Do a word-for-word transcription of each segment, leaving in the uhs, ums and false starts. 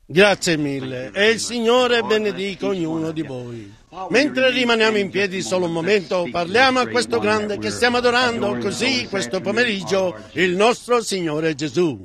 Grazie mille e il Signore benedica ognuno di voi. Mentre rimaniamo in piedi solo un momento, parliamo a questo grande che stiamo adorando così questo pomeriggio, il nostro Signore Gesù.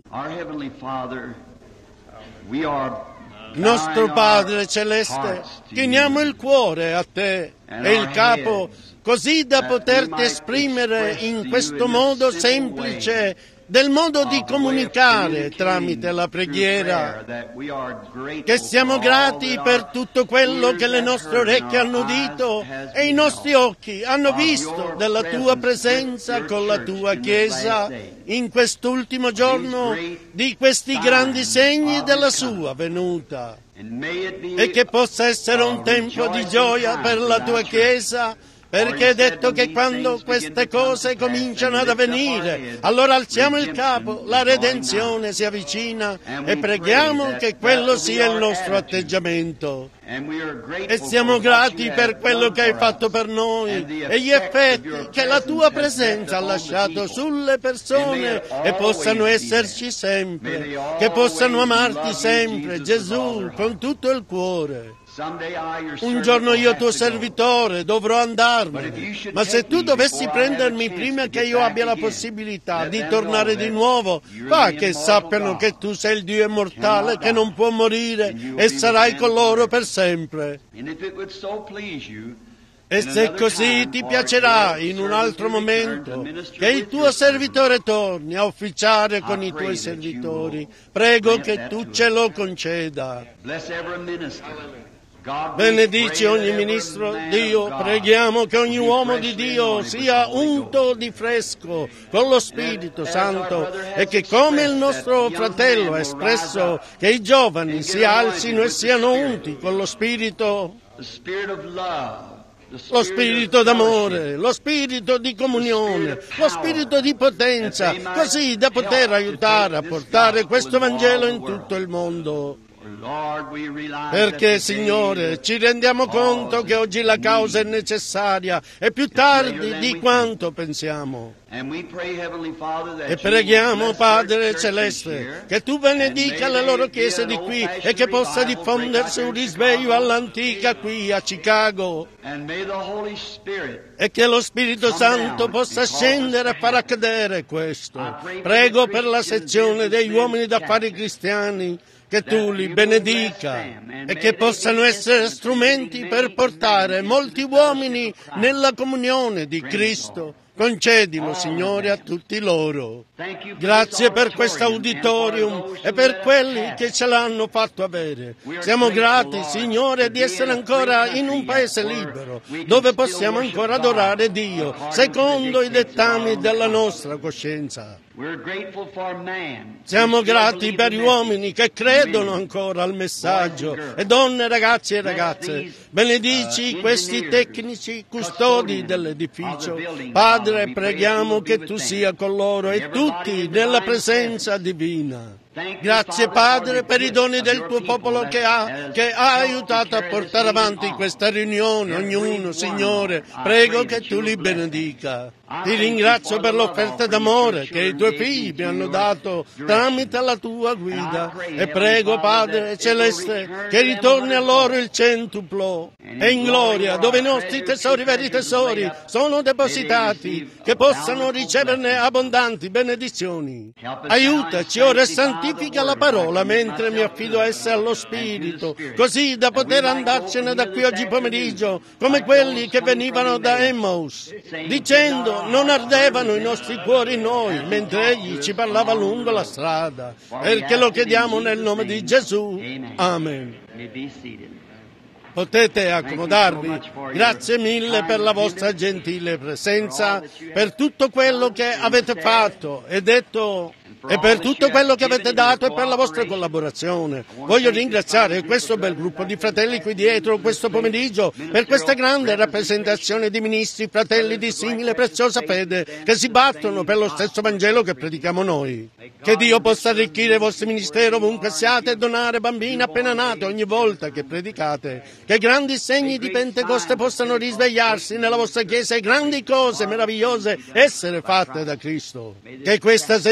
Nostro Padre Celeste, chiniamo il cuore a Te e il capo, così da poterti esprimere in questo modo semplice del modo di comunicare tramite la preghiera, che siamo grati per tutto quello che le nostre orecchie hanno udito e i nostri occhi hanno visto della Tua presenza con la Tua Chiesa in quest'ultimo giorno di questi grandi segni della Sua venuta, e che possa essere un tempo di gioia per la Tua Chiesa, perché è detto che quando queste cose cominciano ad avvenire, allora alziamo il capo, la redenzione si avvicina e preghiamo che quello sia il nostro atteggiamento. E siamo grati per quello che hai fatto per noi e gli effetti che la Tua presenza ha lasciato sulle persone, e possano esserci sempre, che possano amarti sempre, Gesù, con tutto il cuore. Un giorno io, tuo servitore, dovrò andarmene, ma se tu dovessi prendermi prima che io abbia la possibilità di tornare di nuovo, fa che sappiano che tu sei il Dio immortale che non può morire e sarai con loro per sempre. E se così ti piacerà in un altro momento che il tuo servitore torni a ufficiare con i tuoi servitori, prego che tu ce lo conceda. Benedici ogni ministro, Dio, preghiamo che ogni uomo di Dio sia unto di fresco con lo Spirito Santo, e che come il nostro fratello ha espresso, che i giovani si alzino e siano unti con lo Spirito, lo spirito d'amore, lo spirito di comunione, lo spirito di potenza, così da poter aiutare a portare questo Vangelo in tutto il mondo. Perché, Signore, ci rendiamo conto che oggi la causa è necessaria e più tardi di quanto pensiamo. E preghiamo, Padre Celeste, che Tu benedica le loro chiese di qui e che possa diffondersi un risveglio all'antica qui a Chicago, e che lo Spirito Santo possa scendere e far accadere questo. Prego per la sezione degli uomini d'affari cristiani, che Tu li benedica e che possano essere strumenti per portare molti uomini nella comunione di Cristo. Concedilo, Signore, a tutti loro. Grazie per questo auditorium e per quelli che ce l'hanno fatto avere. Siamo grati, Signore, di essere ancora in un paese libero, dove possiamo ancora adorare Dio, secondo i dettami della nostra coscienza. Siamo grati per gli uomini che credono ancora al messaggio, e donne, ragazzi e ragazze. Benedici questi tecnici custodi dell'edificio. Padre, preghiamo che Tu sia con loro e tutti nella presenza divina. Grazie, Padre, per i doni del Tuo popolo che ha, che ha aiutato a portare avanti questa riunione, ognuno, Signore. Prego che Tu li benedica. Ti ringrazio per l'offerta d'amore che i Tuoi figli mi hanno dato tramite la Tua guida, e prego, Padre Celeste, che ritorni a loro il centuplo e in gloria, dove i nostri tesori, veri tesori, sono depositati, che possano riceverne abbondanti benedizioni. Aiutaci ora e santifica la parola mentre mi affido a essa e allo Spirito, così da poter andarcene da qui oggi pomeriggio come quelli che venivano da Emmaus, dicendo: non ardevano i nostri cuori in noi mentre Egli ci parlava lungo la strada, perché lo chiediamo nel nome di Gesù. Amen. Potete accomodarvi. Grazie mille per la vostra gentile presenza, per tutto quello che avete fatto e detto, e per tutto quello che avete dato e per la vostra collaborazione. Voglio ringraziare questo bel gruppo di fratelli qui dietro questo pomeriggio per questa grande rappresentazione di ministri, fratelli di simile preziosa fede, che si battono per lo stesso Vangelo che predichiamo noi. Che Dio possa arricchire i vostri ministeri ovunque siate e donare bambini appena nati ogni volta che predicate. Che grandi segni di Pentecoste possano risvegliarsi nella vostra Chiesa e grandi cose meravigliose essere fatte da Cristo. Che questa sezione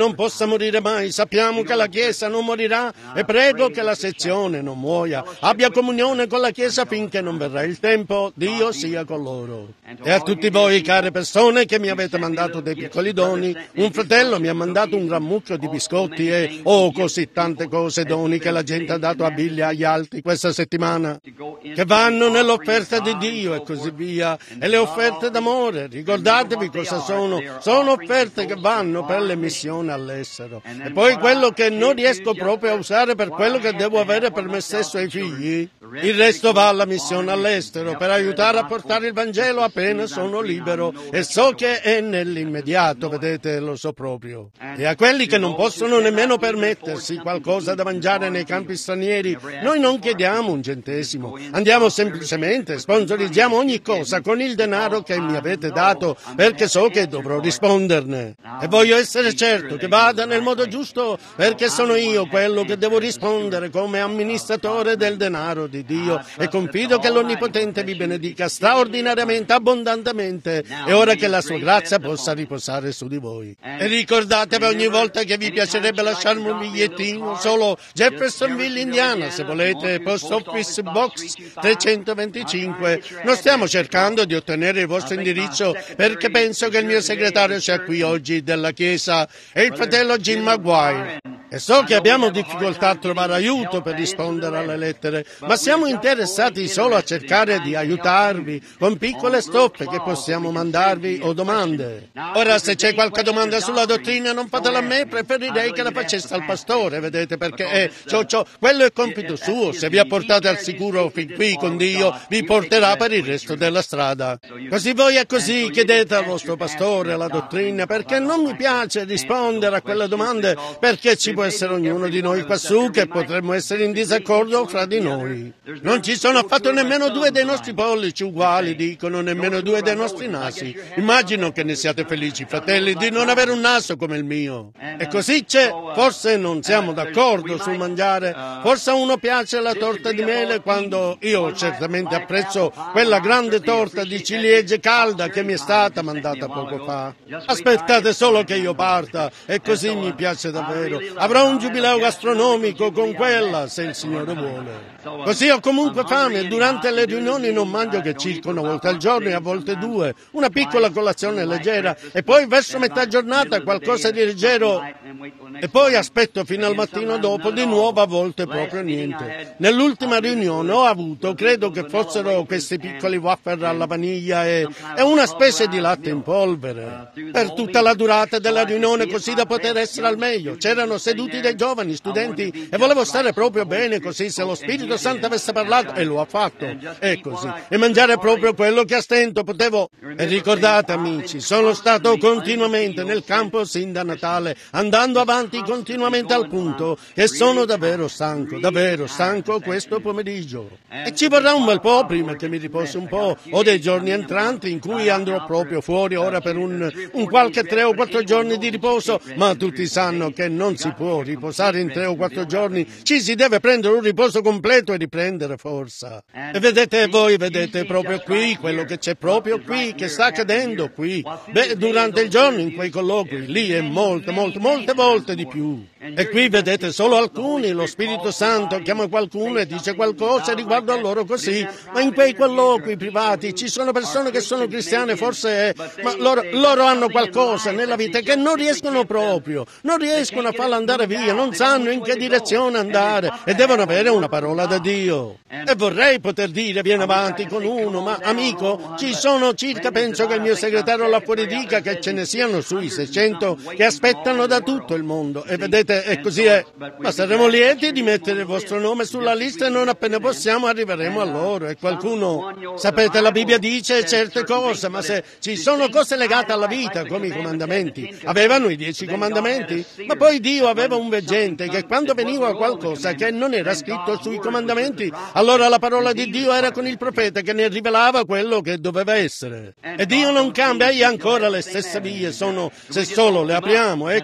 non possa morire mai. Sappiamo che la Chiesa non morirà e prego che la sezione non muoia. Abbia comunione con la Chiesa finché non verrà il tempo. Dio sia con loro. E a tutti voi, care persone, che mi avete mandato dei piccoli doni, un fratello mi ha mandato un gran mucchio di biscotti e, oh, così tante cose, doni che la gente ha dato a Billy e agli altri questa settimana, che vanno nell'offerta di Dio e così via. E le offerte d'amore, ricordatevi cosa sono. Sono offerte che vanno per le missioni all'estero. E poi quello che non riesco proprio a usare per quello che devo avere per me stesso e i figli, il resto va alla missione all'estero per aiutare a portare il Vangelo appena sono libero. E so che è nell'immediato, vedete, lo so proprio. E a quelli che non possono nemmeno permettersi qualcosa da mangiare nei campi stranieri, noi non chiediamo un centesimo. Andiamo semplicemente, sponsorizziamo ogni cosa con il denaro che mi avete dato, perché so che dovrò risponderne. E voglio essere certo che vada nel modo giusto, perché sono io quello che devo rispondere come amministratore del denaro di Dio, e confido che l'Onnipotente vi benedica straordinariamente, abbondantemente, e ora che la sua grazia possa riposare su di voi. E ricordatevi ogni volta che vi piacerebbe lasciarmi un bigliettino, solo Jeffersonville, Indiana, se volete, Post Office Box trecentoventicinque. Non stiamo cercando di ottenere il vostro indirizzo, perché penso che il mio segretario sia qui oggi della Chiesa e il fratello Jim Maguire. E so che abbiamo difficoltà a trovare aiuto per rispondere alle lettere, ma siamo interessati solo a cercare di aiutarvi con piccole stoffe che possiamo mandarvi o domande. Ora, se c'è qualche domanda sulla dottrina, non fatela a me, preferirei che la facesse al pastore, vedete, perché è, ciò, ciò, quello è compito suo. Se vi apportate al sicuro fin qui con Dio, vi porterà per il resto della strada. Così voi e così chiedete al vostro pastore la dottrina, perché non mi piace rispondere a quelle domande, perché ci può essere ognuno di noi quassù che potremmo essere in disaccordo fra di noi. Non ci sono affatto nemmeno due dei nostri pollici uguali, dicono, nemmeno due dei nostri nasi. Immagino che ne siate felici, fratelli, di non avere un naso come il mio. E così c'è, forse non siamo d'accordo sul mangiare, forse a uno piace la torta di mele, quando io certamente apprezzo quella grande torta di ciliegie calda che mi è stata mandata poco fa. Aspettate solo che io parta, e così mi piace davvero. Avrò un giubileo gastronomico con quella, se il Signore vuole. Così ho comunque fame e durante le riunioni non mangio che circa una volta al giorno e a volte due, una piccola colazione leggera e poi verso metà giornata qualcosa di leggero e poi aspetto fino al mattino dopo di nuovo, a volte proprio niente. Nell'ultima riunione ho avuto, credo che fossero questi piccoli wafer alla vaniglia e, e una specie di latte in polvere per tutta la durata della riunione, così da poter essere al meglio. C'erano seduti dei giovani studenti e volevo stare proprio bene, così se lo Spirito Santo avesse parlato, e lo ha fatto, è così, e mangiare proprio quello che a stento potevo. E ricordate, amici, sono stato continuamente nel campo sin da Natale, andando avanti continuamente, al punto che sono davvero stanco, davvero stanco questo pomeriggio. E ci vorrà un bel po' prima che mi riposi un po'. Ho dei giorni entranti in cui andrò proprio fuori ora per un, un qualche tre o quattro giorni di riposo, ma tutti sanno che non si può riposare in tre o quattro giorni, ci si deve prendere un riposo completo e riprendere forza. E vedete voi, vedete proprio qui, quello che c'è proprio qui, che sta accadendo qui. Beh, durante il giorno in quei colloqui, lì è molte, molte, molte volte di più. E qui vedete solo alcuni, lo Spirito Santo chiama qualcuno e dice qualcosa riguardo a loro così, ma in quei colloqui privati ci sono persone che sono cristiane, forse, ma loro, loro hanno qualcosa nella vita che non riescono proprio, non riescono a farla andare via, non sanno in che direzione andare e devono avere una parola da Dio. E vorrei poter dire vieni avanti con uno, ma amico, ci sono circa, penso che il mio segretario là fuori dica che ce ne siano sui seicento che aspettano da tutto il mondo, e vedete, e così è. Ma saremo lieti di mettere il vostro nome sulla lista e non appena possiamo arriveremo a loro. E qualcuno, sapete, la Bibbia dice certe cose, ma se ci sono cose legate alla vita come i comandamenti, avevano i dieci comandamenti, ma poi Dio aveva un veggente che quando veniva qualcosa che non era scritto sui comandamenti, allora la parola di Dio era con il profeta che ne rivelava quello che doveva essere. E Dio non cambia, e ancora le stesse vie sono, se solo le apriamo, ecco tutto.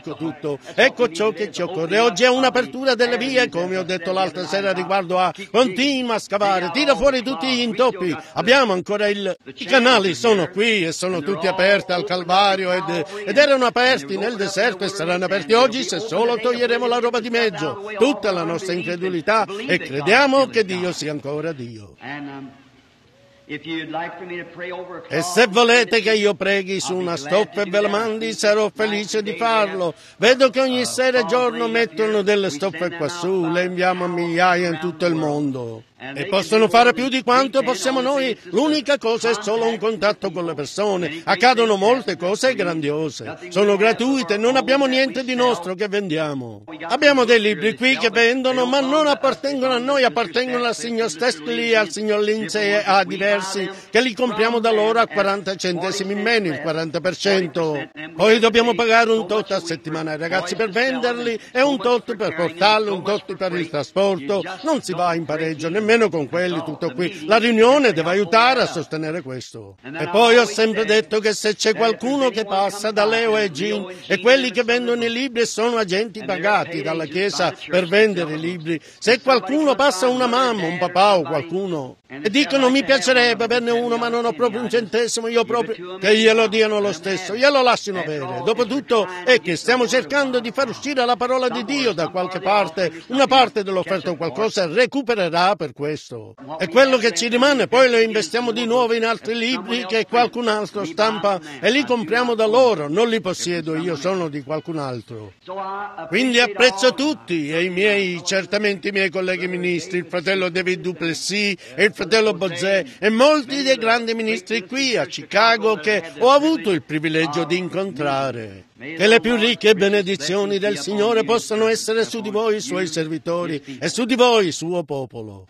tutto. Ecco ciò che ci occorre. Oggi è un'apertura delle vie, come ho detto l'altra sera riguardo a continua a scavare, tira fuori tutti gli intoppi. Abbiamo ancora il... I canali sono qui e sono tutti aperti al Calvario ed, ed erano aperti nel deserto e saranno aperti oggi se solo toglieremo la roba di mezzo, tutta la nostra incredulità, e crediamo che Dio sia ancora Dio. E se volete che io preghi su una stoffa e ve la mandi, sarò felice di farlo. Vedo che ogni sera e giorno mettono delle stoffe quassù, le inviamo a migliaia in tutto il mondo. E possono fare più di quanto possiamo noi. L'unica cosa è solo un contatto con le persone. Accadono molte cose grandiose. Sono gratuite, non abbiamo niente di nostro che vendiamo. Abbiamo dei libri qui che vendono, ma non appartengono a noi, appartengono al signor Stestley, al signor Lindsay e a diversi che li compriamo da loro a quaranta centesimi in meno, il quaranta per cento. Poi dobbiamo pagare un tot a settimana ai ragazzi per venderli e un tot per portarli, un tot per il trasporto. Non si va in pareggio nemmeno meno con quelli, tutto qui. La riunione deve aiutare a sostenere questo. E poi ho sempre detto che se c'è qualcuno che passa da Leo e Jean, e quelli che vendono i libri sono agenti pagati dalla Chiesa per vendere i libri, se qualcuno passa una mamma, un papà o qualcuno, e dicono mi piacerebbe averne uno ma non ho proprio un centesimo, io proprio, che glielo diano lo stesso, glielo lasciano avere. Dopotutto è che stiamo cercando di far uscire la parola di Dio da qualche parte, una parte dell'offerta o qualcosa recupererà per questo. E quello che ci rimane poi lo investiamo di nuovo in altri libri che qualcun altro stampa e li compriamo da loro. Non li possiedo io, sono di qualcun altro. Quindi apprezzo tutti e i miei, certamente i miei colleghi ministri, il fratello David Duplessis e il fratello Bozè e molti dei grandi ministri qui a Chicago che ho avuto il privilegio di incontrare. Che le più ricche benedizioni del Signore possano essere su di voi, suoi servitori, e su di voi, suo popolo.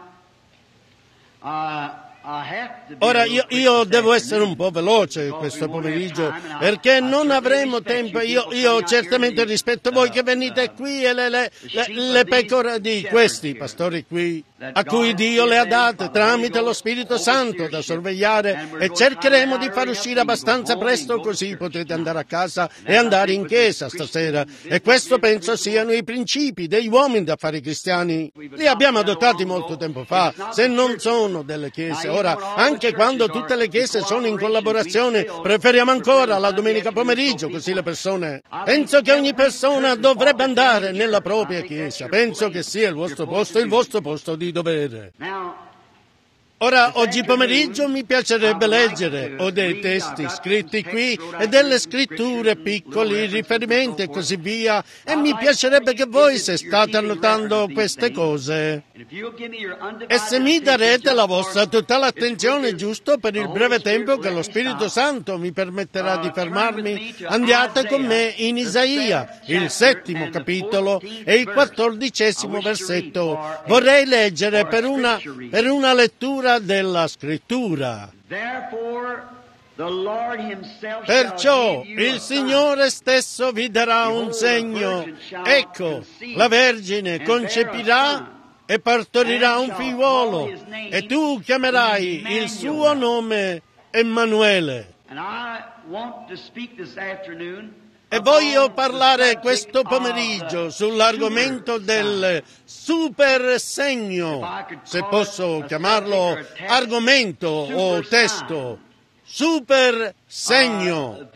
Ora io, io devo essere un po' veloce questo pomeriggio perché non avremo tempo. Io, io certamente rispetto voi che venite qui e le, le, le, le pecore di questi pastori qui a cui Dio le ha date tramite lo Spirito Santo da sorvegliare, e cercheremo di far uscire abbastanza presto così potete andare a casa e andare in chiesa stasera. E questo penso siano i principi degli uomini d'affari cristiani. Li abbiamo adottati molto tempo fa, se non sono delle chiese. Ora, anche quando tutte le chiese sono in collaborazione, preferiamo ancora la domenica pomeriggio, così le persone... Penso che ogni persona dovrebbe andare nella propria chiesa. Penso che sia il vostro posto, il vostro posto di dovere. Ora, oggi pomeriggio mi piacerebbe leggere, ho dei testi scritti qui e delle scritture piccoli, riferimenti e così via, e mi piacerebbe che voi, se state annotando queste cose, e se mi darete la vostra totale attenzione giusto per il breve tempo che lo Spirito Santo mi permetterà di fermarmi, andiate con me in Isaia, il settimo capitolo e il quattordicesimo versetto. Vorrei leggere per una, per una lettura della scrittura. Perciò il Signore stesso vi darà un segno. Ecco, la Vergine concepirà e partorirà un figliuolo, e tu chiamerai il suo nome Emanuele. E voglio parlare questo pomeriggio sull'argomento del super segno, se posso chiamarlo argomento o testo, super segno.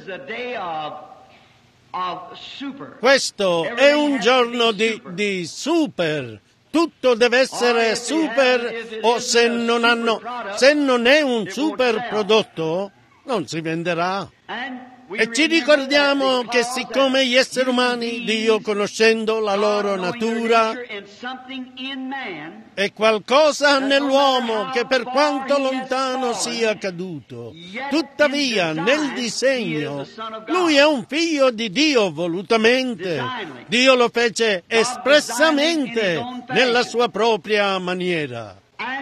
Questo è un giorno di, di super. Tutto deve essere super, o se non hanno, se non è un super prodotto, non si venderà. E ci ricordiamo che siccome gli esseri umani, Dio conoscendo la loro natura, è qualcosa nell'uomo che per quanto lontano sia caduto, tuttavia nel disegno lui è un figlio di Dio volutamente. Dio lo fece espressamente nella sua propria maniera.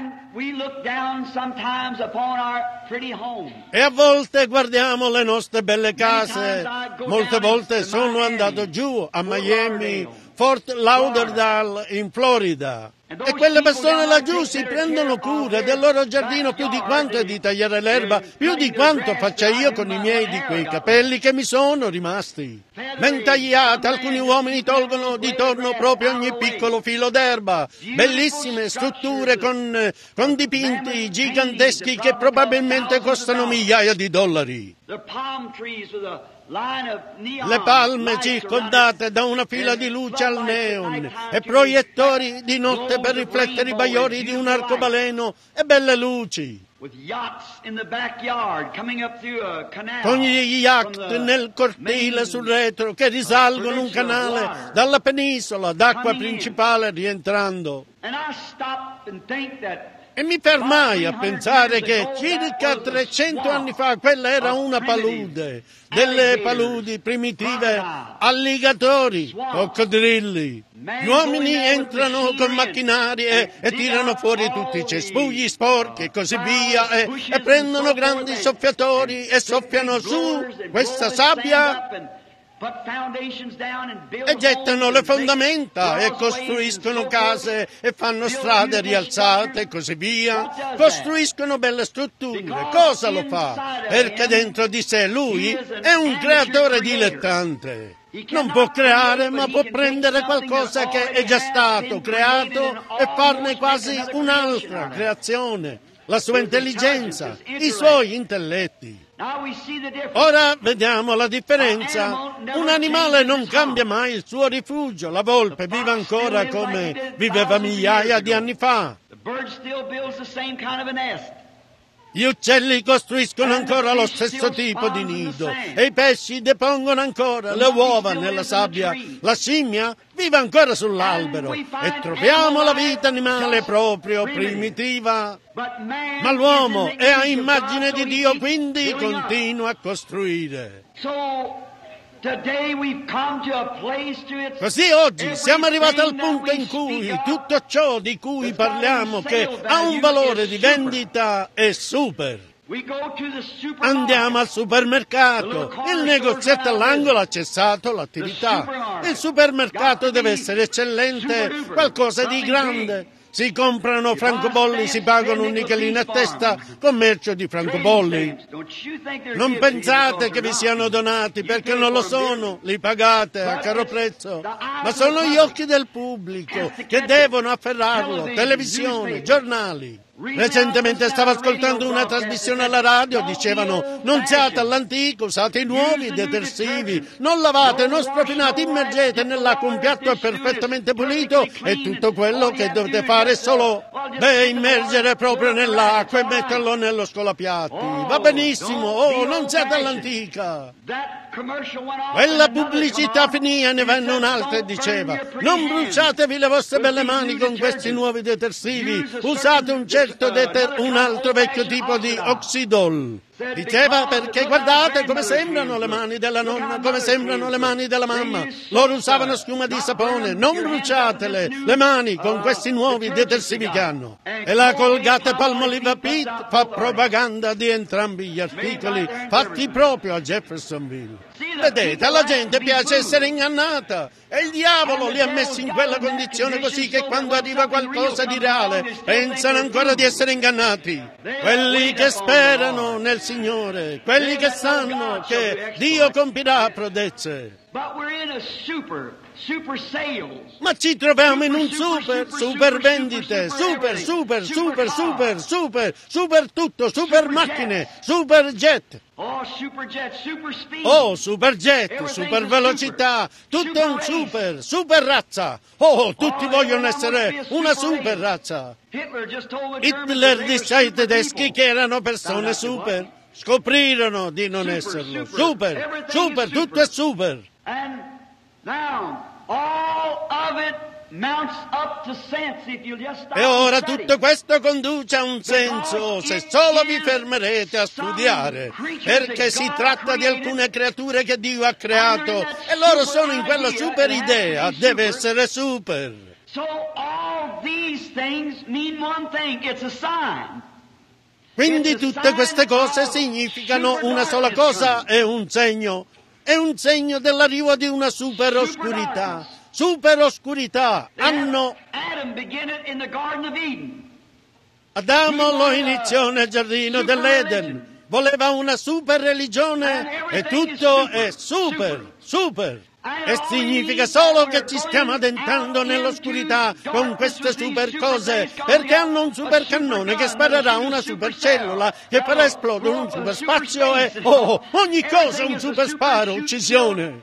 E a volte guardiamo le nostre belle case. Molte volte sono andato giù a Miami, Fort Lauderdale in Florida. E quelle persone laggiù si prendono cura del loro giardino più di quanto è di tagliare l'erba, più di quanto faccia io con i miei di quei capelli che mi sono rimasti. Ben tagliate, alcuni uomini tolgono di torno proprio ogni piccolo filo d'erba. Bellissime strutture con, con dipinti giganteschi che probabilmente costano migliaia di dollari. Le palme circondate da una fila di luce al neon e proiettori di notte per riflettere i bagliori di un arcobaleno e belle luci. Con gli yacht nel cortile sul retro che risalgono un canale dalla penisola d'acqua principale rientrando. E mi fermai a pensare che circa trecento anni fa quella era una palude, delle paludi primitive, alligatori, coccodrilli. Gli uomini entrano con macchinari e, e tirano fuori tutti i cespugli sporchi e così via e, e prendono grandi soffiatori e soffiano su questa sabbia e gettano le fondamenta e costruiscono case e fanno strade rialzate e così via. Costruiscono belle strutture. Cosa lo fa? Perché dentro di sé lui è un creatore dilettante. Non può creare, ma può prendere qualcosa che è già stato creato e farne quasi un'altra creazione. La sua intelligenza, i suoi intelletti. Ora vediamo la differenza. Un animale non cambia mai il suo rifugio. La volpe vive ancora come viveva migliaia di anni fa. Gli uccelli costruiscono ancora lo stesso tipo di nido e i pesci depongono ancora le uova nella sabbia. La scimmia vive ancora sull'albero e troviamo la vita animale proprio primitiva. Ma l'uomo è a immagine di Dio, quindi continua a costruire. Così oggi siamo arrivati al punto in cui tutto ciò di cui parliamo che ha un valore di vendita è super. Andiamo al supermercato, il negozietto all'angolo ha cessato l'attività. Il supermercato deve essere eccellente, qualcosa di grande. Si comprano francobolli, si pagano un nichelino a testa, commercio di francobolli. Non pensate che vi siano donati, perché non lo sono, li pagate a caro prezzo, ma sono gli occhi del pubblico che devono afferrarlo, televisione, giornali. Recentemente stavo ascoltando una trasmissione alla radio, dicevano non siate all'antico, usate i nuovi detersivi, non lavate, non sprofinate, immergete nell'acqua un piatto perfettamente pulito e tutto quello che dovete fare è solo, beh, immergere proprio nell'acqua e metterlo nello scolapiatti. Va benissimo, oh, non siate all'antica. Quella pubblicità finì e ne venne un'altra e diceva non bruciatevi le vostre belle mani con questi nuovi detersivi, usate un certo deter- un altro vecchio tipo di oxidol. Diceva perché guardate come sembrano le mani della nonna, come sembrano le mani della mamma. Loro usavano schiuma di sapone, non bruciatele le mani con questi nuovi detersivi che hanno. E la Colgate Palmolive Pete fa propaganda di entrambi gli articoli fatti proprio a Jeffersonville. Vedete, alla gente piace essere ingannata e il diavolo li ha messi in quella condizione così che quando arriva qualcosa di reale pensano ancora di essere ingannati. Quelli che sperano nel Signore, quelli che sanno che Dio compirà prodezze. Ma ci troviamo in un super, super vendite, super, super, super, super, super, super tutto, super macchine, super jet. Oh, super jet, super speed. Oh, super jet, super velocità, tutto è un super, super razza. Oh, tutti vogliono essere una super razza. Hitler disse ai tedeschi che erano persone super. Scoprirono di non esserlo. Super, super, tutto è super. And now, all of it mounts up to sense if you'll just stop E ora and study. tutto questo conduce a un senso se solo vi fermerete a studiare, perché si tratta di alcune creature che Dio ha creato e loro sono in quella super idea, deve essere super. So all these things mean one thing, it's a sign. Quindi tutte queste cose significano una sola cosa, è un segno. È un segno dell'arrivo di una super oscurità. super oscurità. Hanno Adam began it in the Garden of Eden. Adamo lo iniziò nel giardino dell'Eden. Voleva una super religione e tutto è super, super. E significa solo che ci stiamo addentrando nell'oscurità con queste super cose, perché hanno un super cannone che sparerà una super cellula che farà esplodere un super spazio e, oh, ogni cosa un super sparo, uccisione.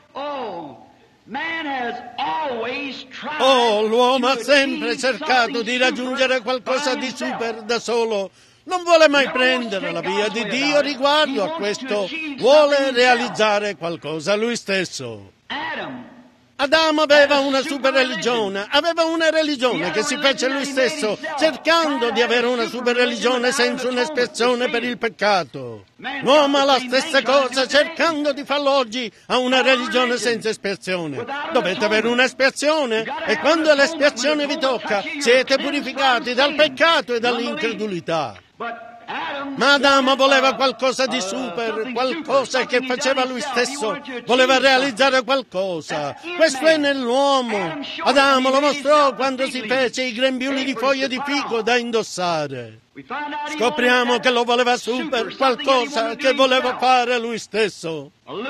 Oh, l'uomo ha sempre cercato di raggiungere qualcosa di super da solo. Non vuole mai prendere la via di Dio riguardo a questo. Vuole realizzare qualcosa lui stesso. Adamo aveva una super religione, aveva una religione che si fece lui stesso, cercando di avere una super religione senza un'espiazione per il peccato. L'uomo ha la stessa cosa, cercando di farlo oggi, ha una religione senza espiazione. Dovete avere un'espiazione e quando l'espiazione vi tocca, siete purificati dal peccato e dall'incredulità. Ma Adamo voleva qualcosa di super, qualcosa che faceva lui stesso, voleva realizzare qualcosa. Questo è nell'uomo. Adamo lo mostrò quando si fece i grembiuli di foglie di fico da indossare. Scopriamo che lo voleva super, qualcosa che voleva fare lui stesso.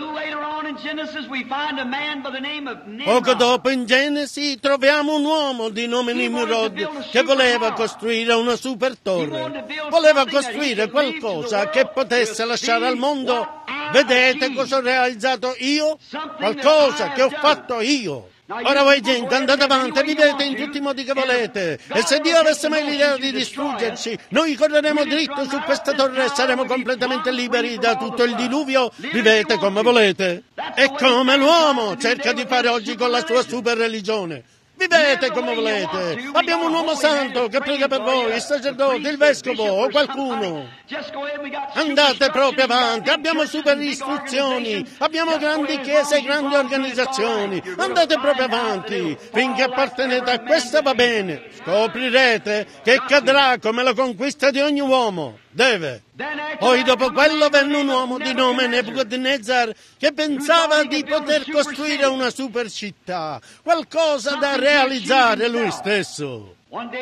Poco dopo in Genesi troviamo un uomo di nome Nimrod che voleva costruire una super torre. Voleva costruire qualcosa che potesse lasciare al mondo: vedete cosa ho realizzato io? Qualcosa che ho fatto io. Ora voi gente, andate avanti e vivete in tutti i modi che volete. E se Dio avesse mai l'idea di distruggerci, noi correremo dritto su questa torre e saremo completamente liberi da tutto il diluvio. Vivete come volete. E come l'uomo cerca di fare oggi con la sua super religione. Vivete come volete. Abbiamo un uomo santo che prega per voi, il sacerdote, il vescovo o qualcuno. Andate proprio avanti. Abbiamo super istruzioni. Abbiamo grandi chiese e grandi organizzazioni. Andate proprio avanti. Finché appartenete a questa va bene. Scoprirete che cadrà come la conquista di ogni uomo. Deve. Poi dopo quello venne un uomo di nome Nebuchadnezzar che pensava di poter costruire una super città, qualcosa da realizzare lui stesso.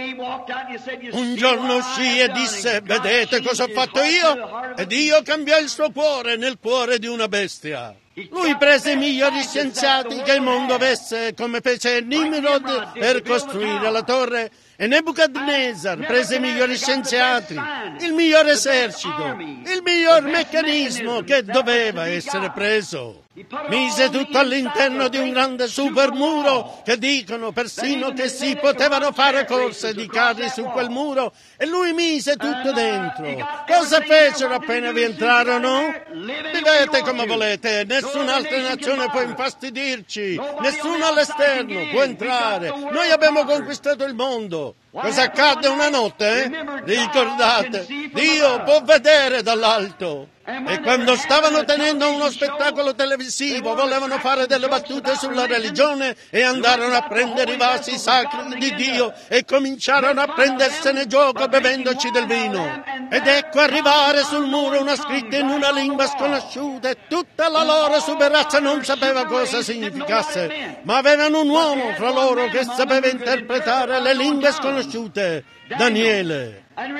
Un giorno uscì e disse: vedete cosa ho fatto io? E Dio cambiò il suo cuore nel cuore di una bestia. Lui prese i migliori scienziati che il mondo avesse, come fece Nimrod per costruire la torre, e Nebuchadnezzar prese i migliori scienziati, il miglior esercito, il miglior meccanismo che doveva essere preso. Mise tutto all'interno di un grande supermuro che dicono persino che si potevano fare corse di carri su quel muro, e lui mise tutto dentro. Cosa fecero appena vi entrarono? Vivete come volete, nessun'altra nazione può infastidirci, nessuno all'esterno può entrare. Noi abbiamo conquistato il mondo. Cosa accadde una notte? Eh? Ricordate, Dio può vedere dall'alto. E quando stavano tenendo uno spettacolo televisivo, volevano fare delle battute sulla religione e andarono a prendere i vasi sacri di Dio e cominciarono a prendersene gioco bevendoci del vino. Ed ecco arrivare sul muro una scritta in una lingua sconosciuta e tutta la loro superazza non sapeva cosa significasse, ma avevano un uomo fra loro che sapeva interpretare le lingue sconosciute, Daniele.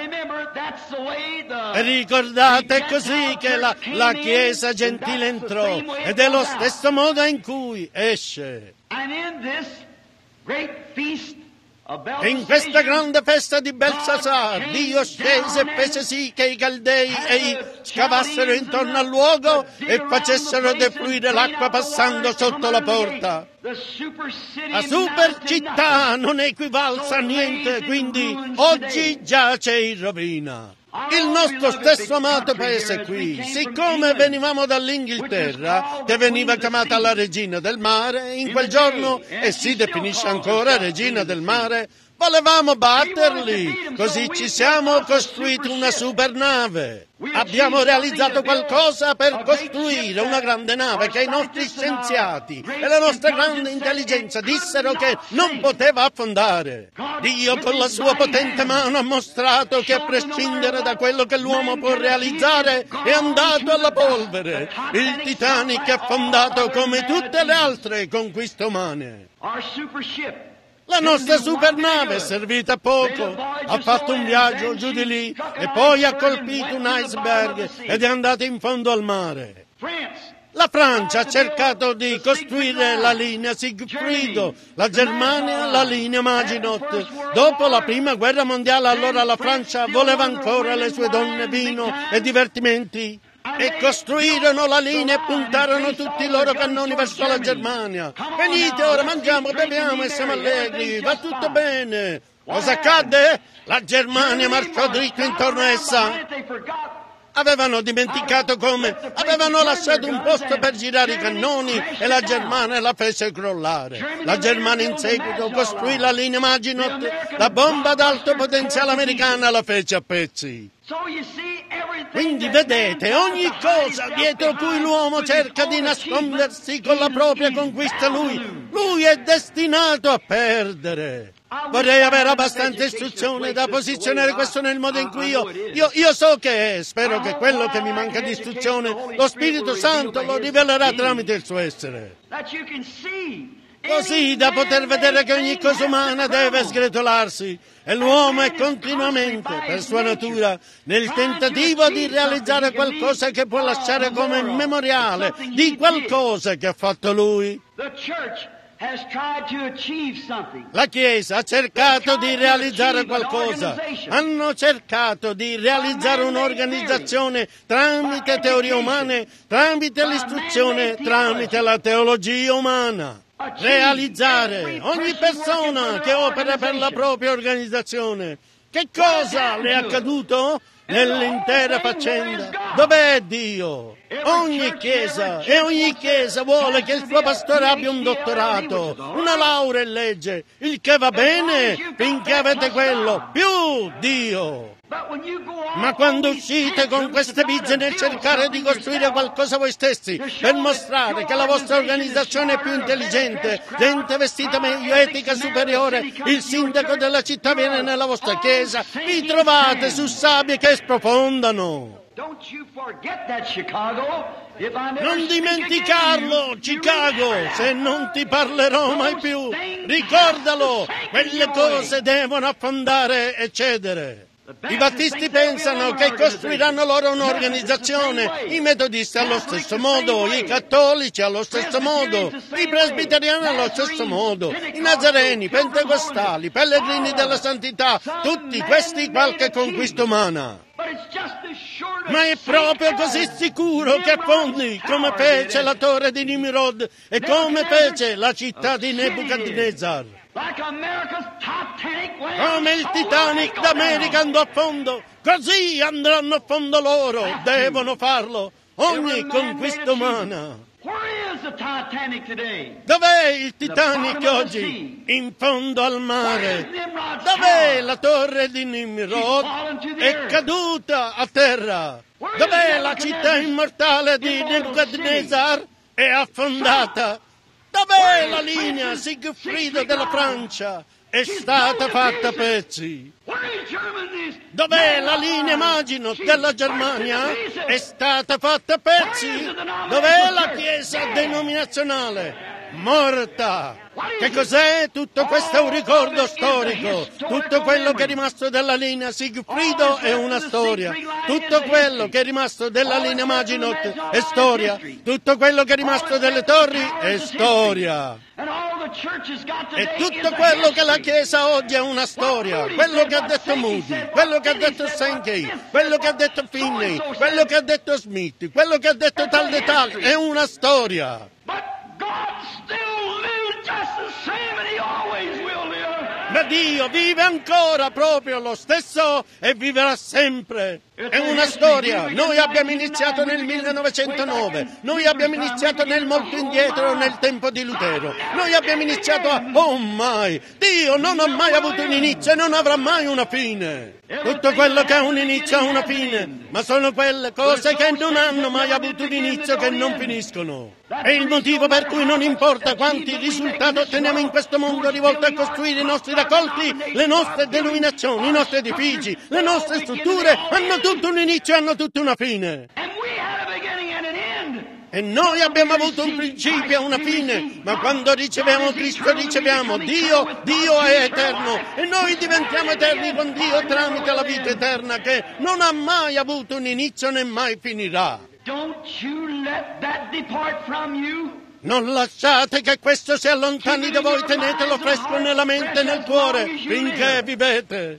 E ricordate, è così che la, la Chiesa gentile entrò, ed è lo stesso modo in cui esce. E in questa grande festa di Belsasar, Dio scese e fece sì che i Caldei e i scavassero intorno al luogo e facessero defluire l'acqua passando sotto la porta. La super città non è equivalsa a niente, quindi oggi giace in rovina. Il nostro stesso amato paese qui, siccome venivamo dall'Inghilterra, che veniva chiamata la regina del mare, in quel giorno, e si definisce ancora regina del mare, Volevamo batterli, così ci siamo costruiti una supernave. Abbiamo realizzato qualcosa per costruire una grande nave che i nostri scienziati e la nostra grande intelligenza dissero che non poteva affondare. Dio con la sua potente mano ha mostrato che a prescindere da quello che l'uomo può realizzare è andato alla polvere. Il Titanic è affondato come tutte le altre conquiste umane. La nostra supernave è servita a poco, ha fatto un viaggio giù di lì e poi ha colpito un iceberg ed è andata in fondo al mare. La Francia ha cercato di costruire la linea Siegfried, la Germania la linea Maginot. Dopo la prima guerra mondiale allora la Francia voleva ancora le sue donne, vino e divertimenti. E costruirono la linea e puntarono tutti i loro cannoni verso la Germania. Venite ora, mangiamo, beviamo e siamo allegri, va tutto bene. Cosa accadde? La Germania marciò dritto intorno a essa. Avevano dimenticato come avevano lasciato un posto per girare i cannoni e la Germania la fece crollare. La Germania in seguito costruì la linea Maginot, la bomba ad alto potenziale americana la fece a pezzi. Quindi vedete, ogni cosa dietro cui l'uomo cerca di nascondersi con la propria conquista, lui, lui è destinato a perdere. Vorrei avere abbastanza istruzione da posizionare questo nel modo in cui io, io, io so che è. Spero che quello che mi manca di istruzione, lo Spirito Santo lo rivelerà tramite il suo essere. Così da poter vedere che ogni cosa umana deve sgretolarsi e l'uomo è continuamente, per sua natura, nel tentativo di realizzare qualcosa che può lasciare come memoriale di qualcosa che ha fatto lui. La Chiesa ha cercato di realizzare qualcosa. Hanno cercato di realizzare un'organizzazione tramite teorie umane, tramite l'istruzione, tramite la teologia umana. Realizzare ogni persona che opera per la propria organizzazione. Che cosa le è accaduto? Nell'intera faccenda, dov'è Dio? Ogni chiesa e ogni chiesa vuole che il suo pastore abbia un dottorato, una laurea in legge, il che va bene finché avete quello, più Dio. Ma quando uscite con queste bizze nel cercare di costruire qualcosa voi stessi per mostrare che la vostra organizzazione è più intelligente, gente vestita meglio, etica superiore, il sindaco della città viene nella vostra chiesa, vi trovate su sabbie che sprofondano. Non dimenticarlo, Chicago, se non ti parlerò mai più. Ricordalo, quelle cose devono affondare e cedere. I battisti pensano che costruiranno loro un'organizzazione, i metodisti allo stesso modo, i cattolici allo stesso modo, i presbiteriani allo stesso modo, i nazareni, pentecostali, pellegrini della santità, tutti questi qualche conquista umana. Ma è proprio così sicuro che affondi come fece la torre di Nimrod e come fece la città di Nebuchadnezzar. Come il Titanic d'America andò a fondo, così andranno a fondo loro, devono farlo, ogni conquista umana. Dov'è il Titanic oggi? In fondo al mare. Dov'è la torre di Nimrod? È caduta a terra. Dov'è la città immortale di Nebuchadnezzar? È affondata. Dov'è la linea Siegfried della Francia? È stata fatta a pezzi. Dov'è la linea Maginot della Germania? È stata fatta a pezzi. Dov'è la Chiesa denominazionale? Morta. Che cos'è? Tutto questo è un ricordo storico. Tutto quello che è rimasto della linea Siegfried è una storia. Tutto quello che è rimasto della linea Maginot è storia. Tutto quello che è rimasto delle torri è storia. E tutto quello che la Chiesa oggi è una storia. Quello che ha detto Moody, quello che ha detto Sankey, quello che ha detto Finney, quello che ha detto Smith, quello che ha detto tal e tal è una storia. Ma Dio vive ancora proprio lo stesso e vivrà sempre. È una storia. Noi abbiamo iniziato nel millenovecentonove. Noi abbiamo iniziato nel molto indietro, nel tempo di Lutero. Noi abbiamo iniziato a... Oh mai! Dio non ha mai avuto un inizio e non avrà mai una fine. Tutto quello che ha un inizio ha una fine. Ma sono quelle cose che non hanno mai avuto un inizio che non finiscono. È il motivo per cui non importa quanti risultati otteniamo in questo mondo rivolto a costruire i nostri raccolti, le nostre denominazioni, i nostri edifici, le nostre strutture hanno tutto un inizio e hanno tutto una fine. E noi abbiamo avuto un principio e una fine, ma quando riceviamo Cristo riceviamo Dio, Dio è eterno e noi diventiamo eterni con Dio tramite la vita eterna che non ha mai avuto un inizio né mai finirà. Don't you let that depart from you. Non lasciate che questo si allontani da voi, tenetelo fresco nella mente e nel cuore finché vivete.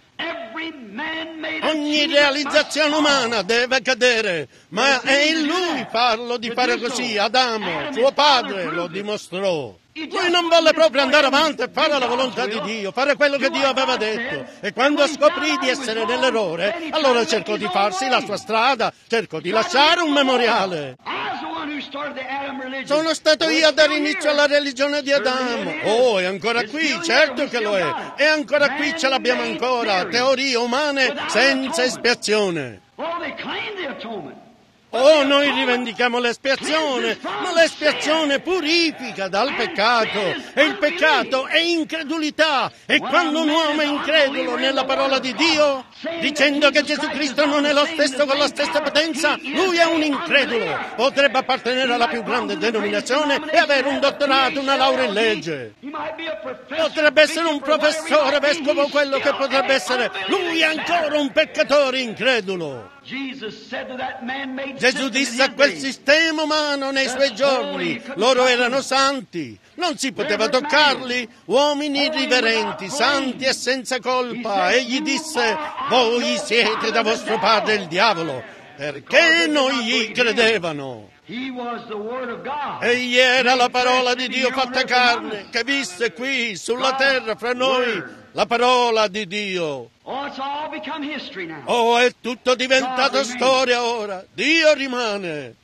Ogni realizzazione umana deve cadere, ma è in lui farlo di fare così. Adamo, suo padre, lo dimostrò. Lui non volle proprio andare avanti e fare la volontà di Dio, fare quello che Dio aveva detto. E quando scoprì di essere nell'errore, allora cercò di farsi la sua strada, cercò di lasciare un memoriale. Sono stato io a dare inizio alla religione di Adamo. Oh, è ancora qui, certo che lo è. E ancora qui ce l'abbiamo ancora, teorie umane senza espiazione. Oh, noi rivendichiamo l'espiazione, ma l'espiazione purifica dal peccato, e il peccato è incredulità. E quando un uomo è incredulo nella parola di Dio, dicendo che Gesù Cristo non è lo stesso con la stessa potenza, lui è un incredulo. Potrebbe appartenere alla più grande denominazione e avere un dottorato, una laurea in legge. Potrebbe essere un professore, vescovo, quello che potrebbe essere. Lui è ancora un peccatore incredulo. Gesù disse a quel sistema umano nei suoi giorni, loro erano santi, non si poteva toccarli, uomini irriverenti, santi e senza colpa. Egli disse, voi siete da vostro padre il diavolo, perché non gli credevano. Egli era la parola di Dio fatta carne, che visse qui sulla terra fra noi, la parola di Dio. Oh, è tutto diventato storia ora. Dio rimane.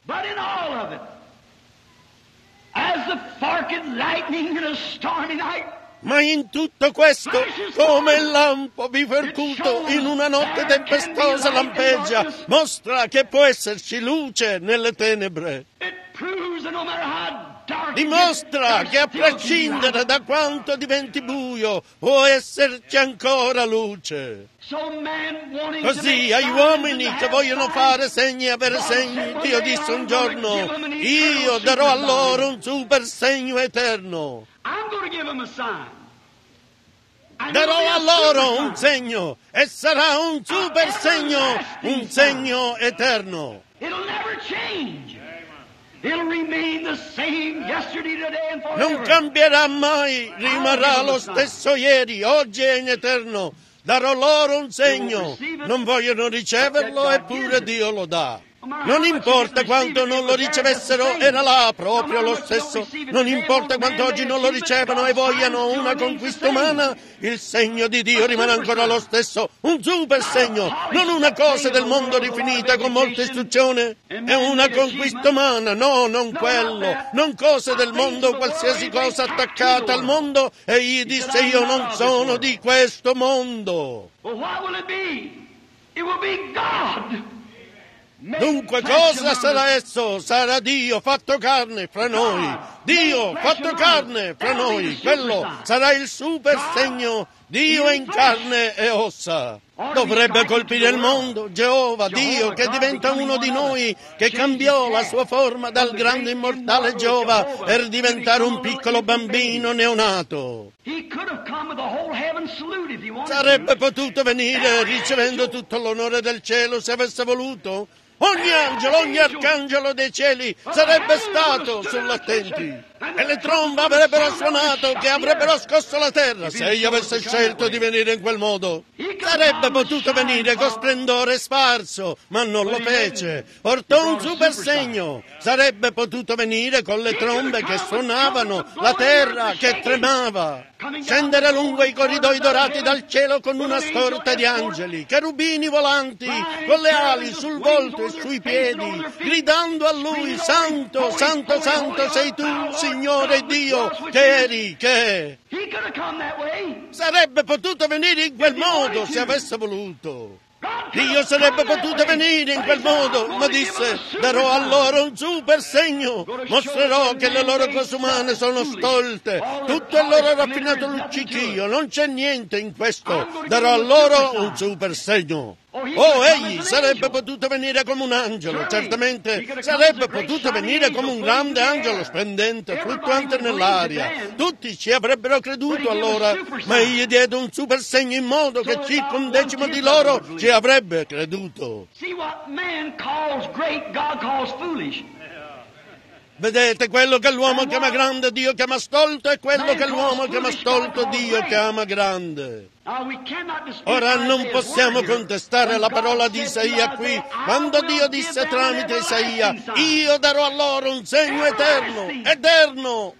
Ma in tutto questo, come il lampo bipercuto in una notte tempestosa lampeggia, mostra che può esserci luce nelle tenebre. Dimostra che a prescindere da quanto diventi buio, può esserci ancora luce. Così ai uomini che vogliono fare segni e avere segni, Dio disse un giorno, io darò a loro un super segno eterno. Darò a loro un segno e sarà un super segno, un segno eterno. Non cambierà mai, rimarrà lo stesso ieri, oggi e in eterno. Darò loro un segno. Non vogliono riceverlo, eppure Dio lo dà. Non importa quanto non lo ricevessero, era là proprio lo stesso. Non importa quanto oggi non lo ricevano e vogliano una conquista umana, il segno di Dio rimane ancora lo stesso. Un super segno, non una cosa del mondo rifinita con molta istruzione. È una conquista umana, no, non quello. Non cose del mondo, qualsiasi cosa attaccata al mondo. E gli disse, io non sono di questo mondo. Dunque cosa sarà esso? Sarà Dio fatto carne fra noi. Dio fatto carne fra noi. Quello sarà il super segno. Dio è in carne e ossa. Dovrebbe colpire il mondo, Geova, Dio, che diventa uno di noi, che cambiò la sua forma dal grande immortale Geova per diventare un piccolo bambino neonato. Sarebbe potuto venire ricevendo tutto l'onore del cielo se avesse voluto. Ogni angelo, ogni arcangelo dei cieli sarebbe stato sull'attenti e le trombe avrebbero suonato che avrebbero scosso la terra se egli avesse scelto di venire in quel modo. Sarebbe potuto venire con splendore sparso, ma non lo fece. Portò un super segno. Sarebbe potuto venire con le trombe che suonavano, la terra che tremava. Scendere lungo i corridoi dorati dal cielo con una scorta di angeli, cherubini volanti, con le ali sul volto e sui piedi, gridando a lui: Santo, Santo, Santo sei tu, Signore Dio, che eri, che... Sarebbe potuto venire in quel modo se avesse voluto. Dio sarebbe potuto venire in quel modo, ma disse: darò a loro un super segno, mostrerò che le loro cose umane sono stolte, tutto il loro raffinato luccichio, non c'è niente in questo, darò a loro un super segno. Oh, egli sarebbe potuto venire come un angelo, certamente sarebbe potuto venire come un grande angelo splendente, fluttuante nell'aria. Tutti ci avrebbero creduto allora, ma egli diede un super segno in modo che circa un decimo di loro ci avrebbe creduto. Vedete, quello che l'uomo chiama grande, Dio chiama stolto, e quello che l'uomo chiama stolto, Dio chiama grande. Ora non possiamo contestare la parola di Isaia qui, quando Dio disse tramite Isaia: io darò a loro un segno eterno, eterno.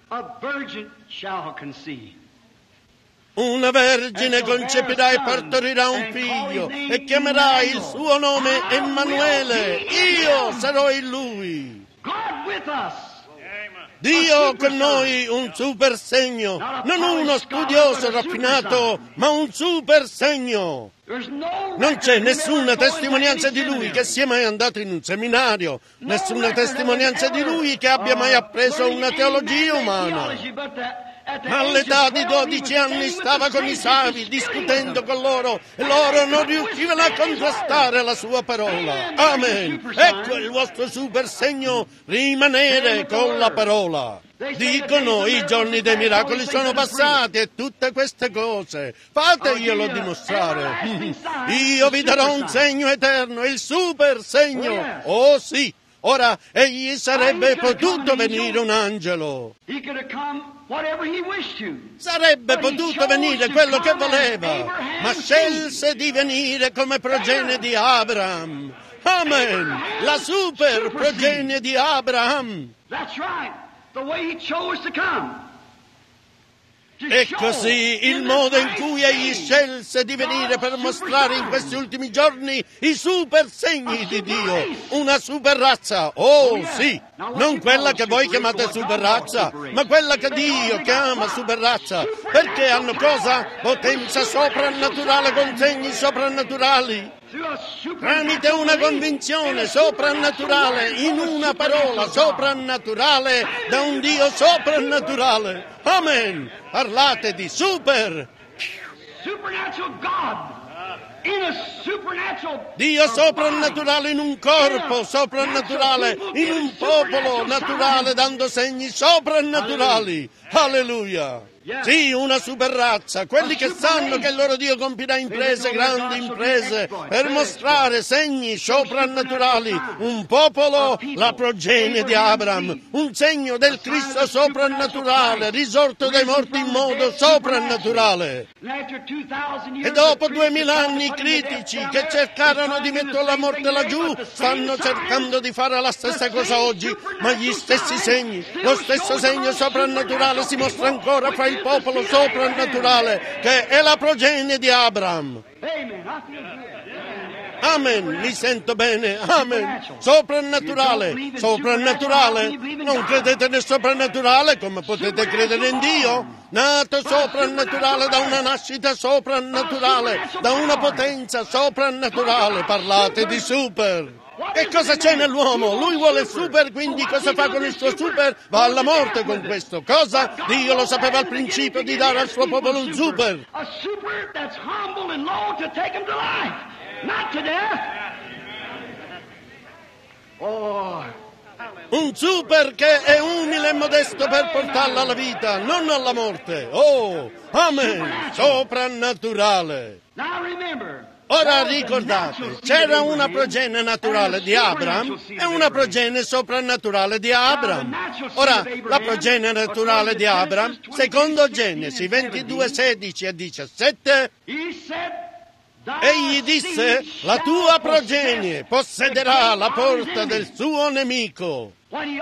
Una vergine concepirà e partorirà un figlio e chiamerà il suo nome Emanuele. Io sarò in lui. Dio con noi, un super segno, non uno studioso raffinato, ma un super segno. Non c'è nessuna testimonianza di lui che sia mai andato in un seminario, nessuna testimonianza di lui che abbia mai appreso una teologia umana. Ma all'età di dodici anni stava con i savi, discutendo con loro, e loro non riuscivano a contrastare la sua parola. Amen. Ecco il vostro super segno: rimanere con la parola. Dicono: i giorni dei miracoli sono passati e tutte queste cose. Fateglielo dimostrare. Io vi darò un segno eterno, il super segno. Oh sì. Ora, egli sarebbe potuto venire un angelo. Sarebbe potuto venire quello che voleva, ma scelse di venire come progenie di Abraham. Amen! La super progenie di Abraham. E così il modo in cui egli scelse di venire per mostrare in questi ultimi giorni i super segni di Dio, una super razza, oh sì, non quella che voi chiamate super razza, ma quella che Dio chiama super razza, perché hanno cosa? Potenza soprannaturale con segni soprannaturali. Tramite una convinzione soprannaturale, in una parola soprannaturale, da un Dio soprannaturale. Amen! Parlate di super! Dio soprannaturale in un corpo soprannaturale, in un popolo naturale, dando segni soprannaturali. Alleluia! Sì, una super razza, quelli che sanno che il loro Dio compirà imprese, grandi imprese, per mostrare segni soprannaturali. Un popolo, la progenie di Abraham, un segno del Cristo soprannaturale, risorto dai morti in modo soprannaturale. E dopo duemila anni critici che cercarono di mettere la morte laggiù, stanno cercando di fare la stessa cosa oggi, ma gli stessi segni, lo stesso segno soprannaturale si mostra ancora fra il popolo soprannaturale che è la progenie di Abraham. Amen, mi sento bene, amen. Soprannaturale, soprannaturale. Non credete nel soprannaturale? Come potete credere in Dio? Nato soprannaturale da una nascita soprannaturale, da una potenza soprannaturale. Parlate di super. Che cosa c'è nell'uomo? Lui vuole il super, quindi cosa fa con il suo super? Va alla morte con questo. Cosa? Dio lo sapeva al principio di dare al suo popolo un super. A super that's humble and low to take him to life, not to death. Oh. Un super che è umile e modesto per portarla alla vita, non alla morte. Oh, amen, soprannaturale. Now remember. Ora ricordate, c'era una progenie naturale di Abraham e una progenie soprannaturale di Abraham. Ora, la progenie naturale di Abraham, secondo Genesi ventidue, sedici e diciassette, Egli disse, la tua progenie possederà la porta del suo nemico.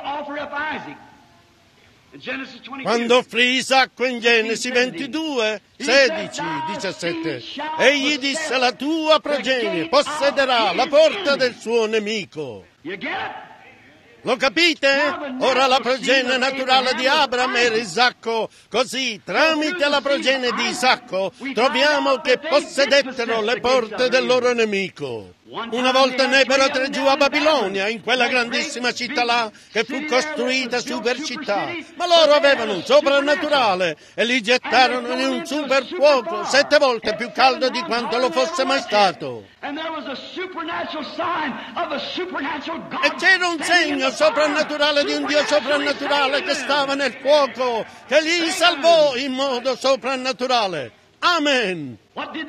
Quando offrì Isacco in Genesi ventidue, sedici, diciassette, egli disse, la tua progenie possederà la porta del suo nemico. Lo capite? Ora la progenie naturale di Abram era Isacco, così tramite la progenie di Isacco troviamo che possedettero le porte del loro nemico. Una volta ne ebbero tre giù a Babilonia, in quella grandissima città là, che fu costruita super città. Ma loro avevano un soprannaturale e li gettarono in un super fuoco, sette volte più caldo di quanto lo fosse mai stato. E c'era un segno soprannaturale di un Dio soprannaturale che stava nel fuoco, che li salvò in modo soprannaturale. Amen.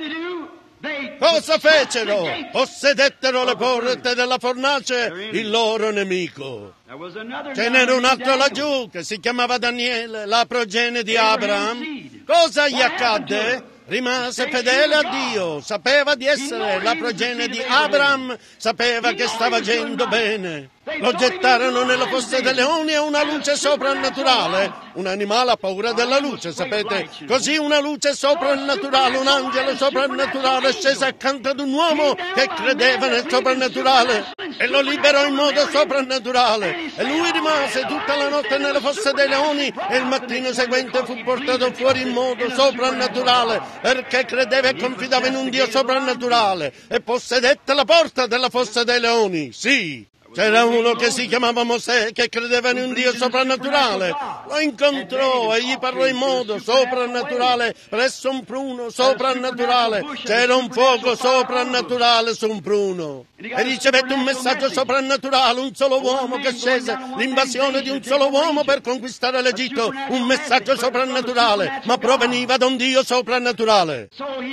Cosa fecero? Possedettero le porte della fornace, il loro nemico. Ce n'era un altro laggiù che si chiamava Daniele, la progenie di Abraham. Cosa gli accadde? Rimase fedele a Dio, sapeva di essere la progenie di Abraham, sapeva che stava agendo bene. Lo gettarono nella fossa dei leoni a una luce soprannaturale. Un animale ha paura della luce, sapete? Così una luce soprannaturale, un angelo soprannaturale scese accanto ad un uomo che credeva nel soprannaturale e lo liberò in modo soprannaturale. E lui rimase tutta la notte nella fossa dei leoni e il mattino seguente fu portato fuori in modo soprannaturale perché credeva e confidava in un Dio soprannaturale e possedette la porta della fossa dei leoni. Sì. C'era uno che si chiamava Mosè che credeva in un Dio soprannaturale. Lo incontrò e gli parlò in modo soprannaturale presso un pruno soprannaturale. C'era un fuoco soprannaturale su un pruno. E ricevette un messaggio soprannaturale, un solo uomo che scese, l'invasione di un solo uomo per conquistare l'Egitto, un messaggio soprannaturale, ma proveniva da un Dio soprannaturale.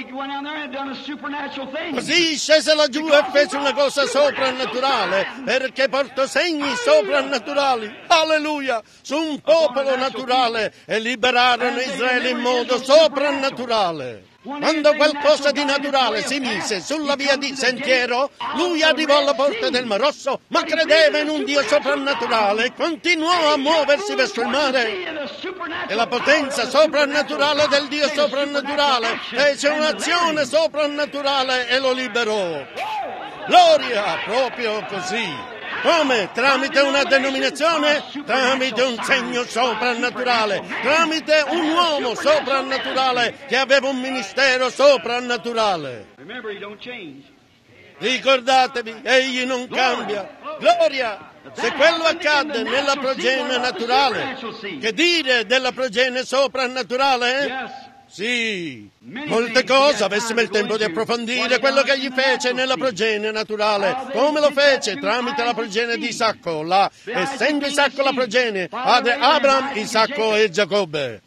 Così scese laggiù e fece una cosa soprannaturale, perché portò segni soprannaturali, alleluia, su un popolo naturale e liberarono Israele in modo soprannaturale. Quando qualcosa di naturale si mise sulla via di sentiero, lui arrivò alla porta del Mar Rosso, ma credeva in un Dio soprannaturale e continuò a muoversi verso il mare. E la potenza soprannaturale del Dio soprannaturale fece un'azione soprannaturale e lo liberò. Gloria, proprio così. Come? Tramite una denominazione? Tramite un segno soprannaturale, tramite un uomo soprannaturale che aveva un ministero soprannaturale. Ricordatevi, egli non cambia. Gloria! Se quello accadde nella progenie naturale, che dire della progenie soprannaturale? Eh? Sì, molte cose avessimo il tempo di approfondire quello che gli fece nella progenie naturale. Come lo fece? Tramite la progenie di Isacco, là, essendo Isacco la progenie, padre Abram, Isacco e Giacobbe.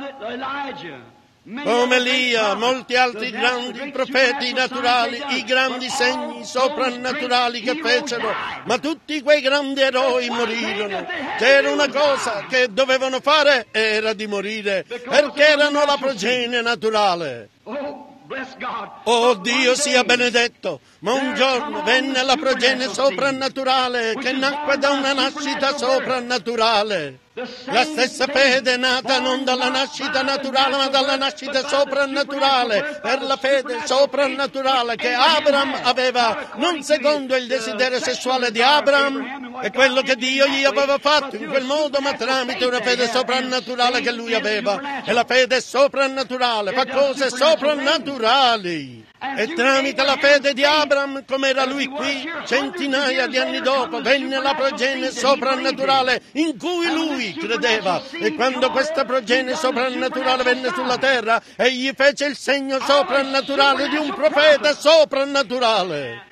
Come Elia, molti altri grandi profeti naturali, i grandi segni soprannaturali che fecero, ma tutti quei grandi eroi morirono. C'era una cosa che dovevano fare, era di morire, perché erano la progenie naturale. Oh, Dio sia benedetto! Ma un giorno venne la progenie soprannaturale che nacque da una nascita soprannaturale. La stessa fede nata non dalla nascita naturale ma dalla nascita soprannaturale, per la fede soprannaturale che Abram aveva, non secondo il desiderio sessuale di Abram e quello che Dio gli aveva fatto in quel modo, ma tramite una fede soprannaturale che lui aveva. E la fede soprannaturale fa cose soprannaturali. E tramite la fede di Abram, come era lui qui, centinaia di anni dopo, venne la progenie soprannaturale in cui lui credeva. E quando questa progenie soprannaturale venne sulla terra, egli fece il segno soprannaturale di un profeta soprannaturale.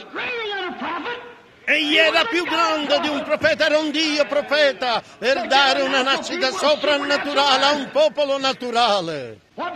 Egli era più grande di un profeta, era un Dio profeta, per dare una nascita soprannaturale a un popolo naturale.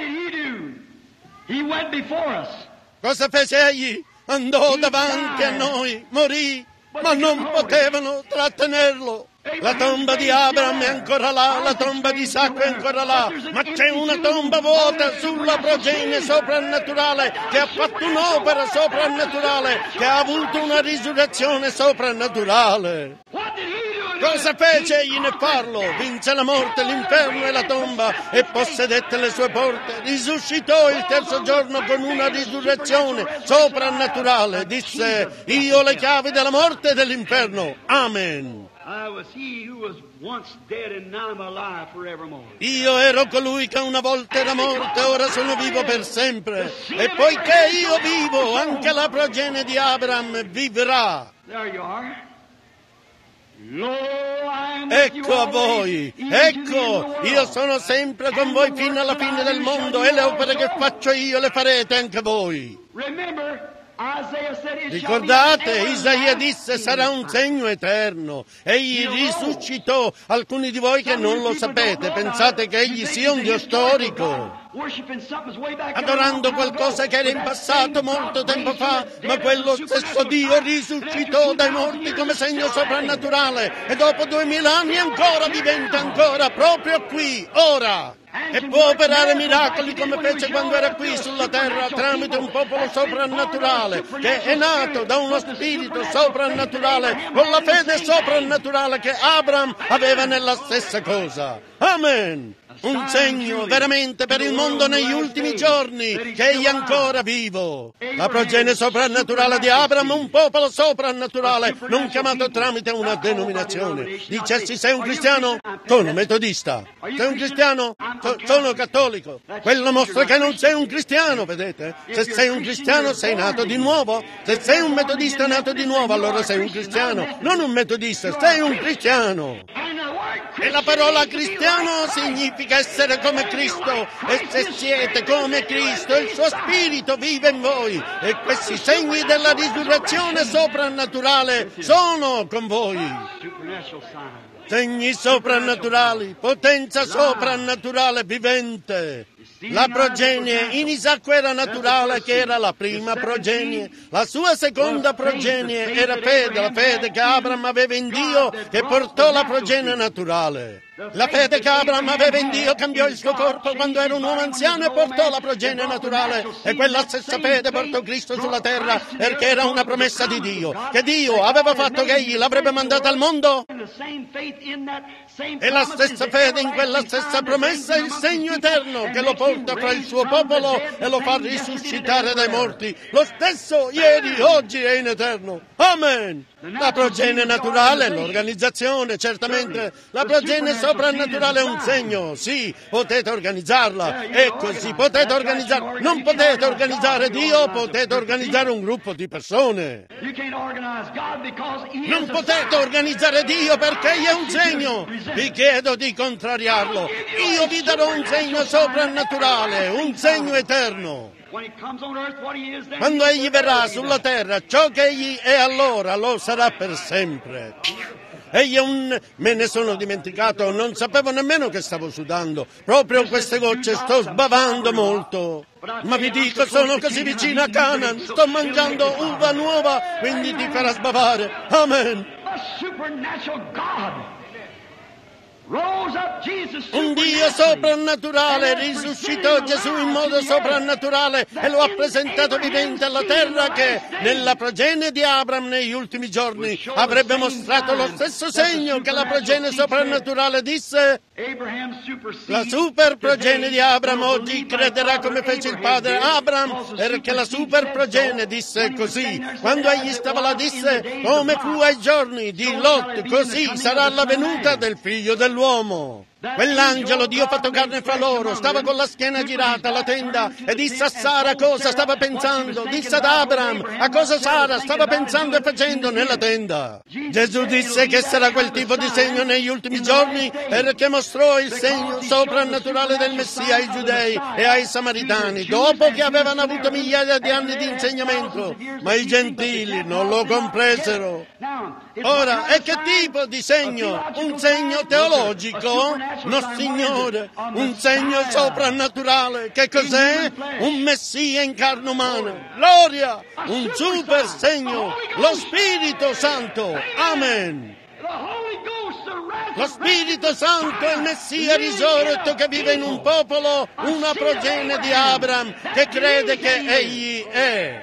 Cosa fece egli? Andò davanti a noi, morì, ma non potevano trattenerlo. La tomba di Abramo è ancora là, la tomba di Isacco è ancora là, ma c'è una tomba vuota sulla progenie soprannaturale che ha fatto un'opera soprannaturale, che ha avuto una risurrezione soprannaturale. Cosa fece egli nel farlo? Vinse la morte, l'inferno e la tomba e possedette le sue porte. Risuscitò il terzo giorno con una risurrezione soprannaturale. Disse: io ho le chiavi della morte e dell'inferno. Amen. Io ero colui che una volta era morto e ora sono vivo per sempre. E poiché io vivo, anche la progenie di Abramo vivrà. Ecco a voi, ecco, io sono sempre con voi fino alla fine del mondo e le opere che faccio io le farete anche voi. Ricordate, Isaia disse: sarà un segno eterno. Egli risuscitò. Alcuni di voi che non lo sapete pensate che egli sia un Dio storico, adorando qualcosa che era in passato molto tempo fa, ma quello stesso Dio risuscitò dai morti come segno soprannaturale e dopo duemila anni ancora vivente ancora proprio qui, ora. E può operare miracoli come fece quando era qui sulla terra tramite un popolo soprannaturale che è nato da uno spirito soprannaturale con la fede soprannaturale che Abram aveva nella stessa cosa. Amen. Un segno veramente per il mondo negli ultimi giorni che egli è ancora vivo. La progenie soprannaturale di Abram, un popolo soprannaturale non chiamato tramite una denominazione. Dicessi: sei un cristiano? Sono metodista. Sei un cristiano? So, sono cattolico. Quello mostra che non sei un cristiano, vedete? Se sei un cristiano sei nato di nuovo. Se sei un metodista nato di nuovo, allora sei un cristiano, non un metodista, sei un cristiano. E la parola cristiano significa essere come Cristo, e se siete come Cristo il suo spirito vive in voi e questi segni della risurrezione soprannaturale sono con voi. Segni soprannaturali, potenza soprannaturale vivente. La progenie in Isacco era naturale, che era la prima progenie. La sua seconda progenie era fede, la fede che Abram aveva in Dio, che portò la progenie naturale. La fede che Abram aveva in Dio cambiò il suo corpo quando era un uomo anziano e portò la progenie naturale. E quella stessa fede portò Cristo sulla terra perché era una promessa di Dio, che Dio aveva fatto che egli l'avrebbe mandato al mondo. E la stessa fede in quella stessa promessa è il segno eterno che lo porta fra il suo popolo e lo fa risuscitare dai morti. Lo stesso ieri, oggi e in eterno. Amen. La progenie naturale, l'organizzazione, certamente. La progenie soprannaturale è un segno, sì, potete organizzarla. E così potete organizzare. Non potete organizzare Dio, potete organizzare un gruppo di persone. Non potete organizzare Dio perché egli è un segno. Vi chiedo di contrariarlo. Io vi darò un segno soprannaturale, un segno eterno. Quando egli verrà sulla terra, ciò che egli è allora lo sarà per sempre. Egli è un... Me ne sono dimenticato, non sapevo nemmeno che stavo sudando. Proprio queste gocce, sto sbavando molto. Ma vi dico, sono così vicino a Canaan, sto mangiando uva nuova, quindi ti farà sbavare. Amen. Un Dio soprannaturale risuscitò Gesù in modo soprannaturale e lo ha presentato vivente alla terra, che nella progenie di Abram negli ultimi giorni avrebbe mostrato lo stesso segno che la progenie soprannaturale disse. La super progenie di Abram oggi crederà come fece il padre Abram, perché la super progenie disse così. Quando egli stava là disse: come fu ai giorni di Lot, così sarà la venuta del figlio dell'uomo. Quell'angelo, Dio fatto carne fra loro, stava con la schiena girata alla tenda e disse a Sara cosa stava pensando, disse ad Abram a cosa Sara stava pensando e facendo nella tenda. Gesù disse che sarà quel tipo di segno negli ultimi giorni perché mostrò il segno soprannaturale del Messia ai giudei e ai samaritani dopo che avevano avuto migliaia di anni di insegnamento, ma i gentili non lo compresero. Ora, e che tipo di segno? Un segno teologico? No, Signore, un segno soprannaturale. Che cos'è? Un Messia in carne umana. Gloria! Un super segno, lo Spirito Santo. Amen. Lo Spirito Santo è il Messia risorto che vive in un popolo, una progenie di Abraham che crede che Egli è.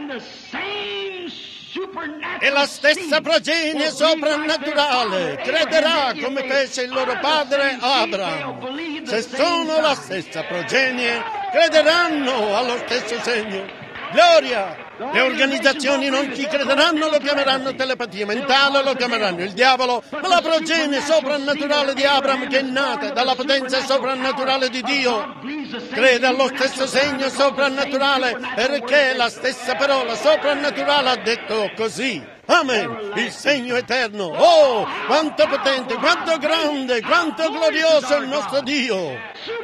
E la stessa progenie soprannaturale crederà come fece il loro padre Abraham. Se sono la stessa progenie, crederanno allo stesso segno. Gloria! Le organizzazioni non ci crederanno, lo chiameranno telepatia mentale, lo chiameranno il diavolo, ma la progenie soprannaturale di Abraham, che è nata dalla potenza soprannaturale di Dio, crede allo stesso segno soprannaturale, perché la stessa parola soprannaturale ha detto così. Amen, il segno eterno. Oh, quanto potente, quanto grande, quanto glorioso è il nostro Dio.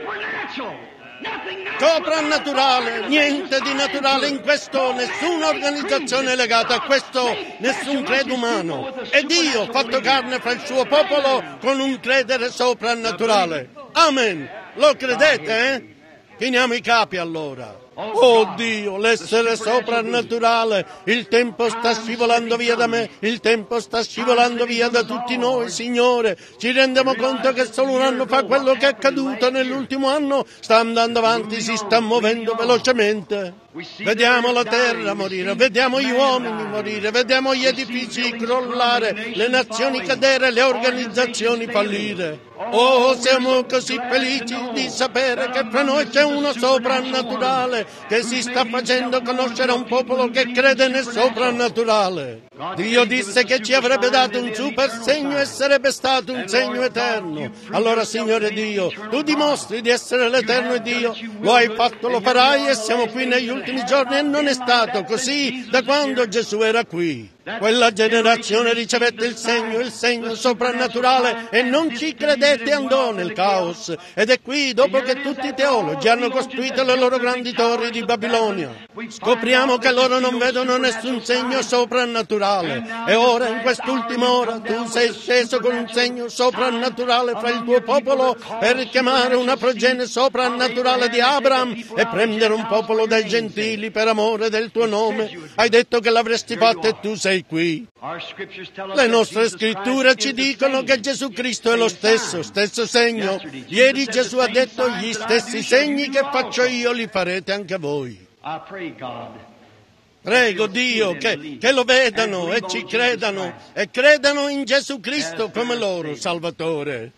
Soprannaturale, niente di naturale in questo, nessuna organizzazione è legata a questo, nessun credo umano. E Dio fatto carne fra il suo popolo con un credere soprannaturale. Amen. Lo credete, eh? Chiniamo i capi allora. Oh Dio, l'essere soprannaturale, il tempo sta scivolando via da me, il tempo sta scivolando via da tutti noi, Signore. Ci rendiamo conto che solo un anno fa quello che è accaduto nell'ultimo anno sta andando avanti, si sta muovendo velocemente. Vediamo la terra morire, vediamo gli uomini morire, vediamo gli edifici crollare, le nazioni cadere, le organizzazioni fallire. Oh, siamo così felici di sapere che fra noi c'è uno soprannaturale che si sta facendo conoscere a un popolo che crede nel soprannaturale. Dio disse che ci avrebbe dato un super segno e sarebbe stato un segno eterno. Allora, Signore Dio, tu dimostri di essere l'eterno Dio, lo hai fatto, lo farai, e siamo qui negli ultimi giorni e non è stato così da quando Gesù era qui. Quella generazione ricevette il segno, il segno soprannaturale, e non ci credette, andò nel caos. Ed è qui, dopo che tutti i teologi hanno costruito le loro grandi torri di Babilonia. Scopriamo che loro non vedono nessun segno soprannaturale. E ora, in quest'ultima ora, tu sei sceso con un segno soprannaturale fra il tuo popolo per richiamare una progenie soprannaturale di Abraham e prendere un popolo dai gentili per amore del tuo nome. Hai detto che l'avresti fatto e tu sei qui. Le nostre scritture ci dicono che Gesù Cristo è lo stesso, stesso segno. Ieri Gesù ha detto: gli stessi segni che faccio io li farete anche voi. Prego Dio che, che lo vedano e ci credano e credano in Gesù Cristo come loro Salvatore.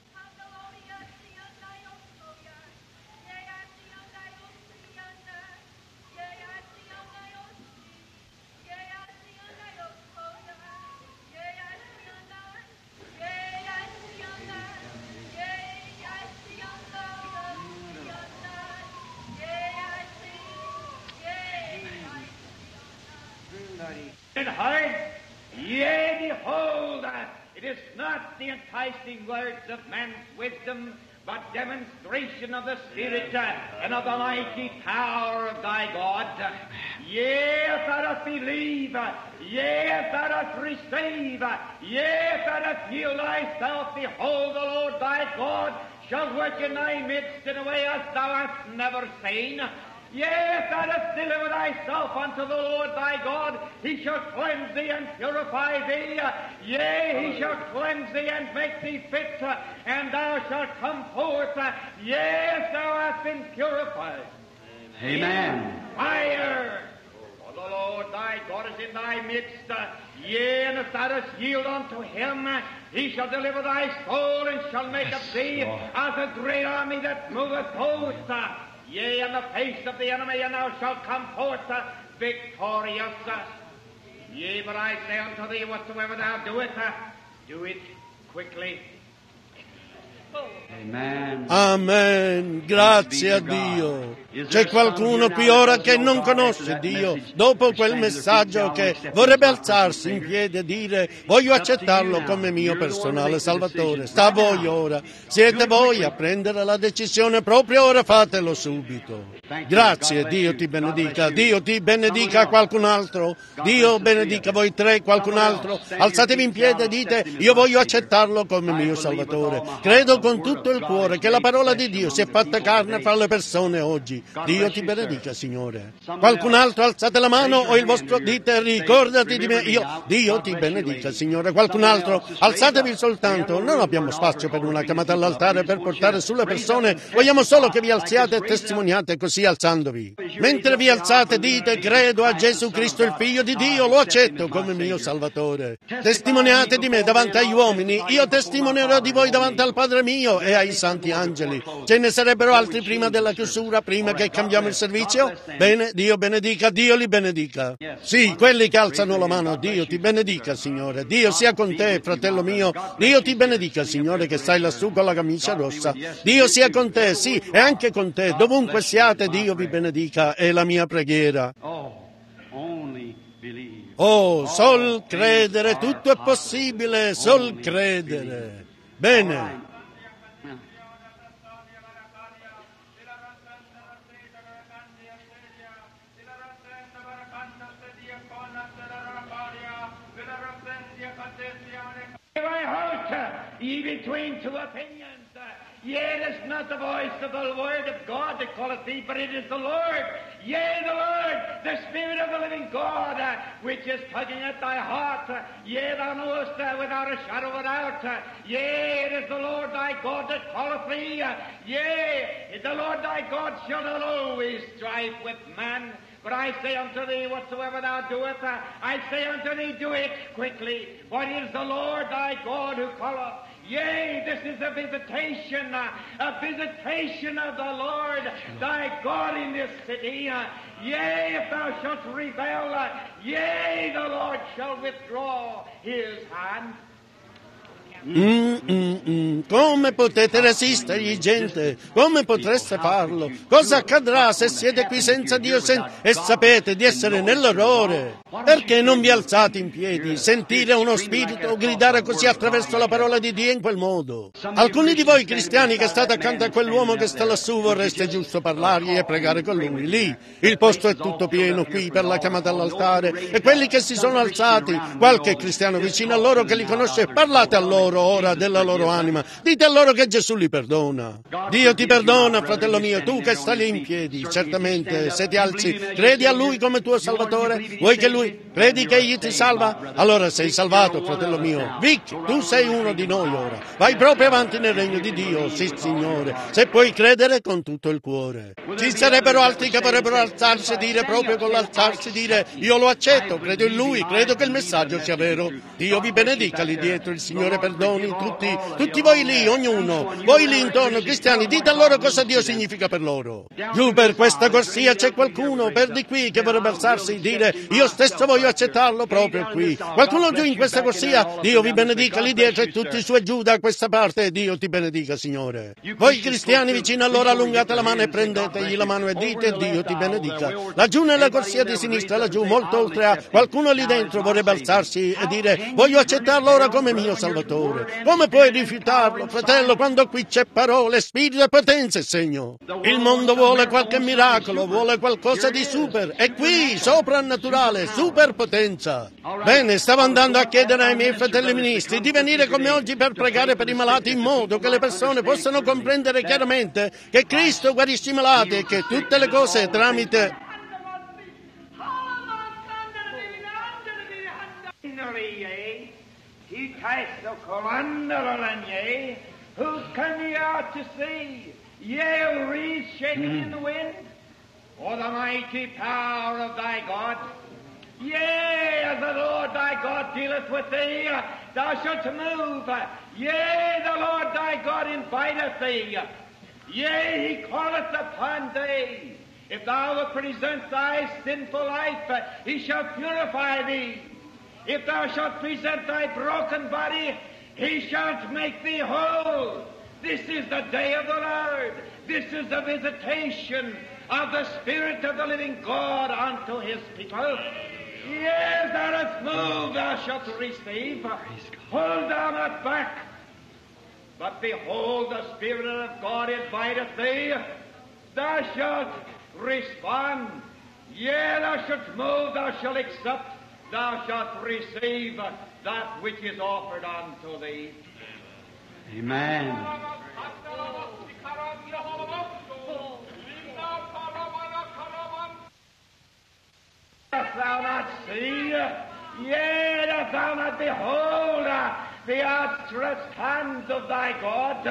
In heart, yea, behold, it is not the enticing words of man's wisdom, but demonstration of the Spirit and of the mighty power of thy God. Yea, if thou dost believe, yea, if thou dost receive, yea, if thou dost yield thyself, behold, the Lord thy God shall work in thy midst in a way as thou hast never seen. Yea, if thou dost deliver thyself unto the Lord thy God, he shall cleanse thee and purify thee. Yea, he shall cleanse thee and make thee fit, and thou shalt come forth. Yea, if thou hast been purified. Amen. Fire! For the Lord thy God is in thy midst. Yea, and if thou dost yield unto him, he shall deliver thy soul and shall make of thee as a great army that moveth hosts. Yea, in the face of the enemy, and thou shalt come forth uh, victorious. Uh, yea, but I say unto thee, whatsoever thou doest, uh, do it quickly. Amen. Amen, grazie a Dio. C'è qualcuno qui ora che non conosce Dio, dopo quel messaggio, che vorrebbe alzarsi in piedi e dire: voglio accettarlo come mio personale Salvatore. Sta a voi ora, siete voi a prendere la decisione proprio ora, fatelo subito. Grazie, Dio ti benedica, Dio ti benedica. Qualcun altro? Dio benedica voi tre, qualcun altro? Alzatevi in piedi e dite: io voglio accettarlo come mio Salvatore. Credo con tutto il cuore che la parola di Dio si è fatta carne fra le persone oggi. qui. Dio ti benedica, Signore. Qualcun altro, alzate la mano o il vostro, dite ricordati di me. Io, Dio ti benedica, Signore. Qualcun altro, alzatevi soltanto. Non abbiamo spazio per una chiamata all'altare per portare sulle persone. Vogliamo solo che vi alziate e testimoniate così alzandovi. Mentre vi alzate dite credo a Gesù Cristo il Figlio di Dio, lo accetto come mio Salvatore. Testimoniate di me davanti agli uomini, io testimonierò di voi davanti al Padre mio e ai santi angeli. Ce ne sarebbero altri prima della chiusura, prima che cambiamo il servizio? Bene, Dio benedica, Dio li benedica. Sì, quelli che alzano la mano, Dio ti benedica, Signore. Dio sia con te, fratello mio. Dio ti benedica, Signore, che stai lassù con la camicia rossa. Dio sia con te, sì, e anche con te. Dovunque siate, Dio vi benedica, è la mia preghiera. Oh, sol credere, tutto è possibile, sol credere. Bene. I halt ye between two opinions. Yea, it is not the voice of the word of God that calleth thee, but it is the Lord. Yea, the Lord, the Spirit of the living God, uh, which is tugging at thy heart. Uh, yea, thou knowest uh, without a shadow of a doubt. Uh, yea, it is the Lord thy God that calleth thee. Uh, yea, the Lord thy God shall not always strive with man. But I say unto thee, whatsoever thou doest, uh, I say unto thee, do it quickly. For it is the Lord thy God who calleth. Yea, this is a visitation, uh, a visitation of the Lord thy God in this city. Uh, yea, if thou shalt rebel, uh, yea, the Lord shall withdraw his hand. Mm, mm, mm. Come potete resistergli, gente? Come potreste farlo? Cosa accadrà se siete qui senza Dio sen- e sapete di essere nell'errore? Perché non vi alzate in piedi, sentire uno spirito gridare così attraverso la parola di Dio in quel modo? Alcuni di voi cristiani che state accanto a quell'uomo che sta lassù vorreste giusto parlargli e pregare con lui. Lì il posto è tutto pieno qui per la chiamata all'altare e quelli che si sono alzati, qualche cristiano vicino a loro che li conosce, parlate a loro ora della loro anima. Dite a loro che Gesù li perdona. Dio ti perdona, fratello mio, tu che stai lì in piedi. Certamente, se ti alzi, credi a Lui come tuo Salvatore? Vuoi che Lui, credi che Egli ti salva? Allora sei salvato, fratello mio. Vic, tu sei uno di noi ora. Vai proprio avanti nel regno di Dio, sì, Signore, se puoi credere con tutto il cuore. Ci sarebbero altri che vorrebbero alzarsi e dire, proprio con l'alzarsi, dire, io lo accetto, credo in Lui, credo che il messaggio sia vero. Dio vi benedica lì dietro, il Signore perdoni tutti, tutti voi lì, ognuno, voi lì intorno, cristiani, dite a loro cosa Dio significa per loro. Giù per questa corsia c'è qualcuno, per di qui, che vorrebbe alzarsi e dire, io stesso voglio accettarlo proprio qui. Qualcuno giù in questa corsia, Dio vi benedica lì dietro e tutti su e giù da questa parte, Dio ti benedica, Signore. Voi cristiani vicino a loro allungate la mano e prendetegli la mano e dite, Dio ti benedica. Laggiù nella corsia di sinistra, laggiù, molto oltre a qualcuno lì dentro vorrebbe alzarsi e dire, voglio accettarlo ora come mio Salvatore. Come puoi rifiutarlo, fratello, quando qui c'è parole, spirito e potenza e segno? Il mondo vuole qualche miracolo, vuole qualcosa di super, e qui, soprannaturale, superpotenza. Bene, stavo andando a chiedere ai miei fratelli ministri di venire con me oggi per pregare per i malati in modo che le persone possano comprendere chiaramente che Cristo guarisce i malati e che tutte le cose tramite... He cast the collateral on ye, who come ye out to see? Yea, reeds shaking in the wind, or the mighty power of thy God? Yea, as the Lord thy God dealeth with thee, thou shalt move. Yea, the Lord thy God inviteth thee. Yea, he calleth upon thee. If thou wilt present thy sinful life, he shall purify thee. If thou shalt present thy broken body, he shall make thee whole. This is the day of the Lord. This is the visitation of the Spirit of the living God unto his people. Yes, thou hast moved, thou shalt receive. Hold thou not back. But behold, the Spirit of God inviteth thee. Thou shalt respond. Yea, thou shalt move, thou shalt accept. Thou shalt receive that which is offered unto thee. Amen. Dost thou not see? Yea, dost thou not behold uh, the outstretched hands of thy God?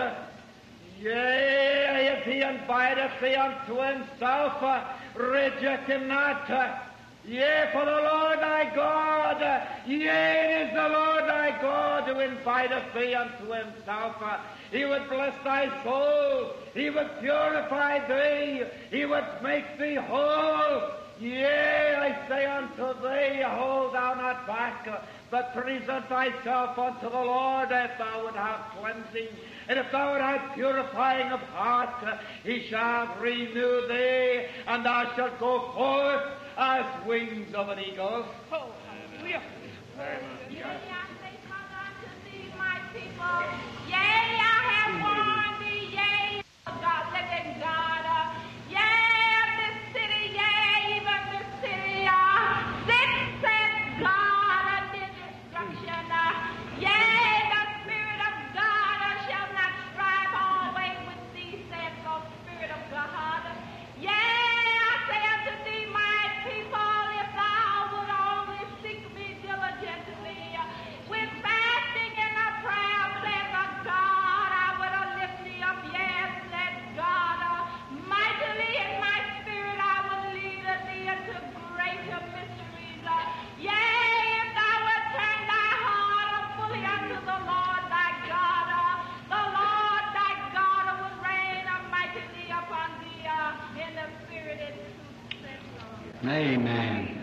Yea, if he inviteth thee unto himself, uh, reject him not. Uh, Yea, for the Lord thy God, uh, yea, it is the Lord thy God who inviteth thee unto himself. Uh, He would bless thy soul. He would purify thee. He would make thee whole. Yea, I say unto thee, hold thou not back, uh, but present thyself unto the Lord if thou would have cleansing. And if thou would have purifying of heart, uh, he shall renew thee, and thou shalt go forth as wings of an eagle. Oh, hallelujah. Yea, I say, come unto thee, my people. Yea, I have warned thee. Yea, God, living God. Uh, yea, this city, yea, even this city. Uh, this said God unto destruction. Uh, yea, the Spirit of God uh, shall not strive always with thee, saith the Spirit of God. Yea, I say unto thee, my people, if thou would only seek me diligently, with fasting and a prayer, said the God, I would have lift thee up, yes, said God, mightily in my spirit I will lead thee into greater mysteries. Yea, if thou would turn thy heart fully unto the Lord thy God, the Lord thy God will reign mightily upon thee in the spirit and truth, said God. Amen.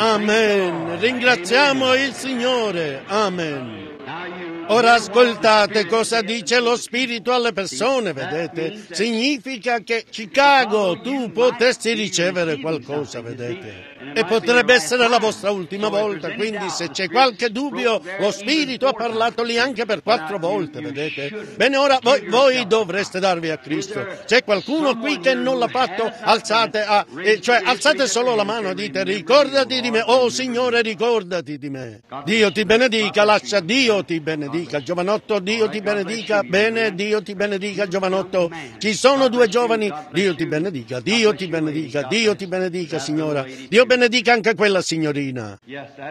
Amen. Ringraziamo il Signore. Amen. Ora ascoltate cosa dice lo Spirito alle persone, vedete? Significa che Chicago tu potessi ricevere qualcosa, vedete? E potrebbe essere la vostra ultima volta, quindi se c'è qualche dubbio, lo Spirito ha parlato lì anche per quattro volte, vedete? Bene, ora voi, voi dovreste darvi a Cristo. C'è qualcuno qui che non l'ha fatto? Alzate, a, eh, cioè alzate solo la mano e dite, ricordati di me, oh Signore, ricordati di me. Dio ti benedica, lascia Dio ti benedica. Giovanotto, Dio ti benedica. Bene, Dio ti benedica, giovanotto. Ci sono due giovani, Dio ti benedica, Dio ti benedica, Dio ti benedica, signora. Dio benedica anche quella signorina.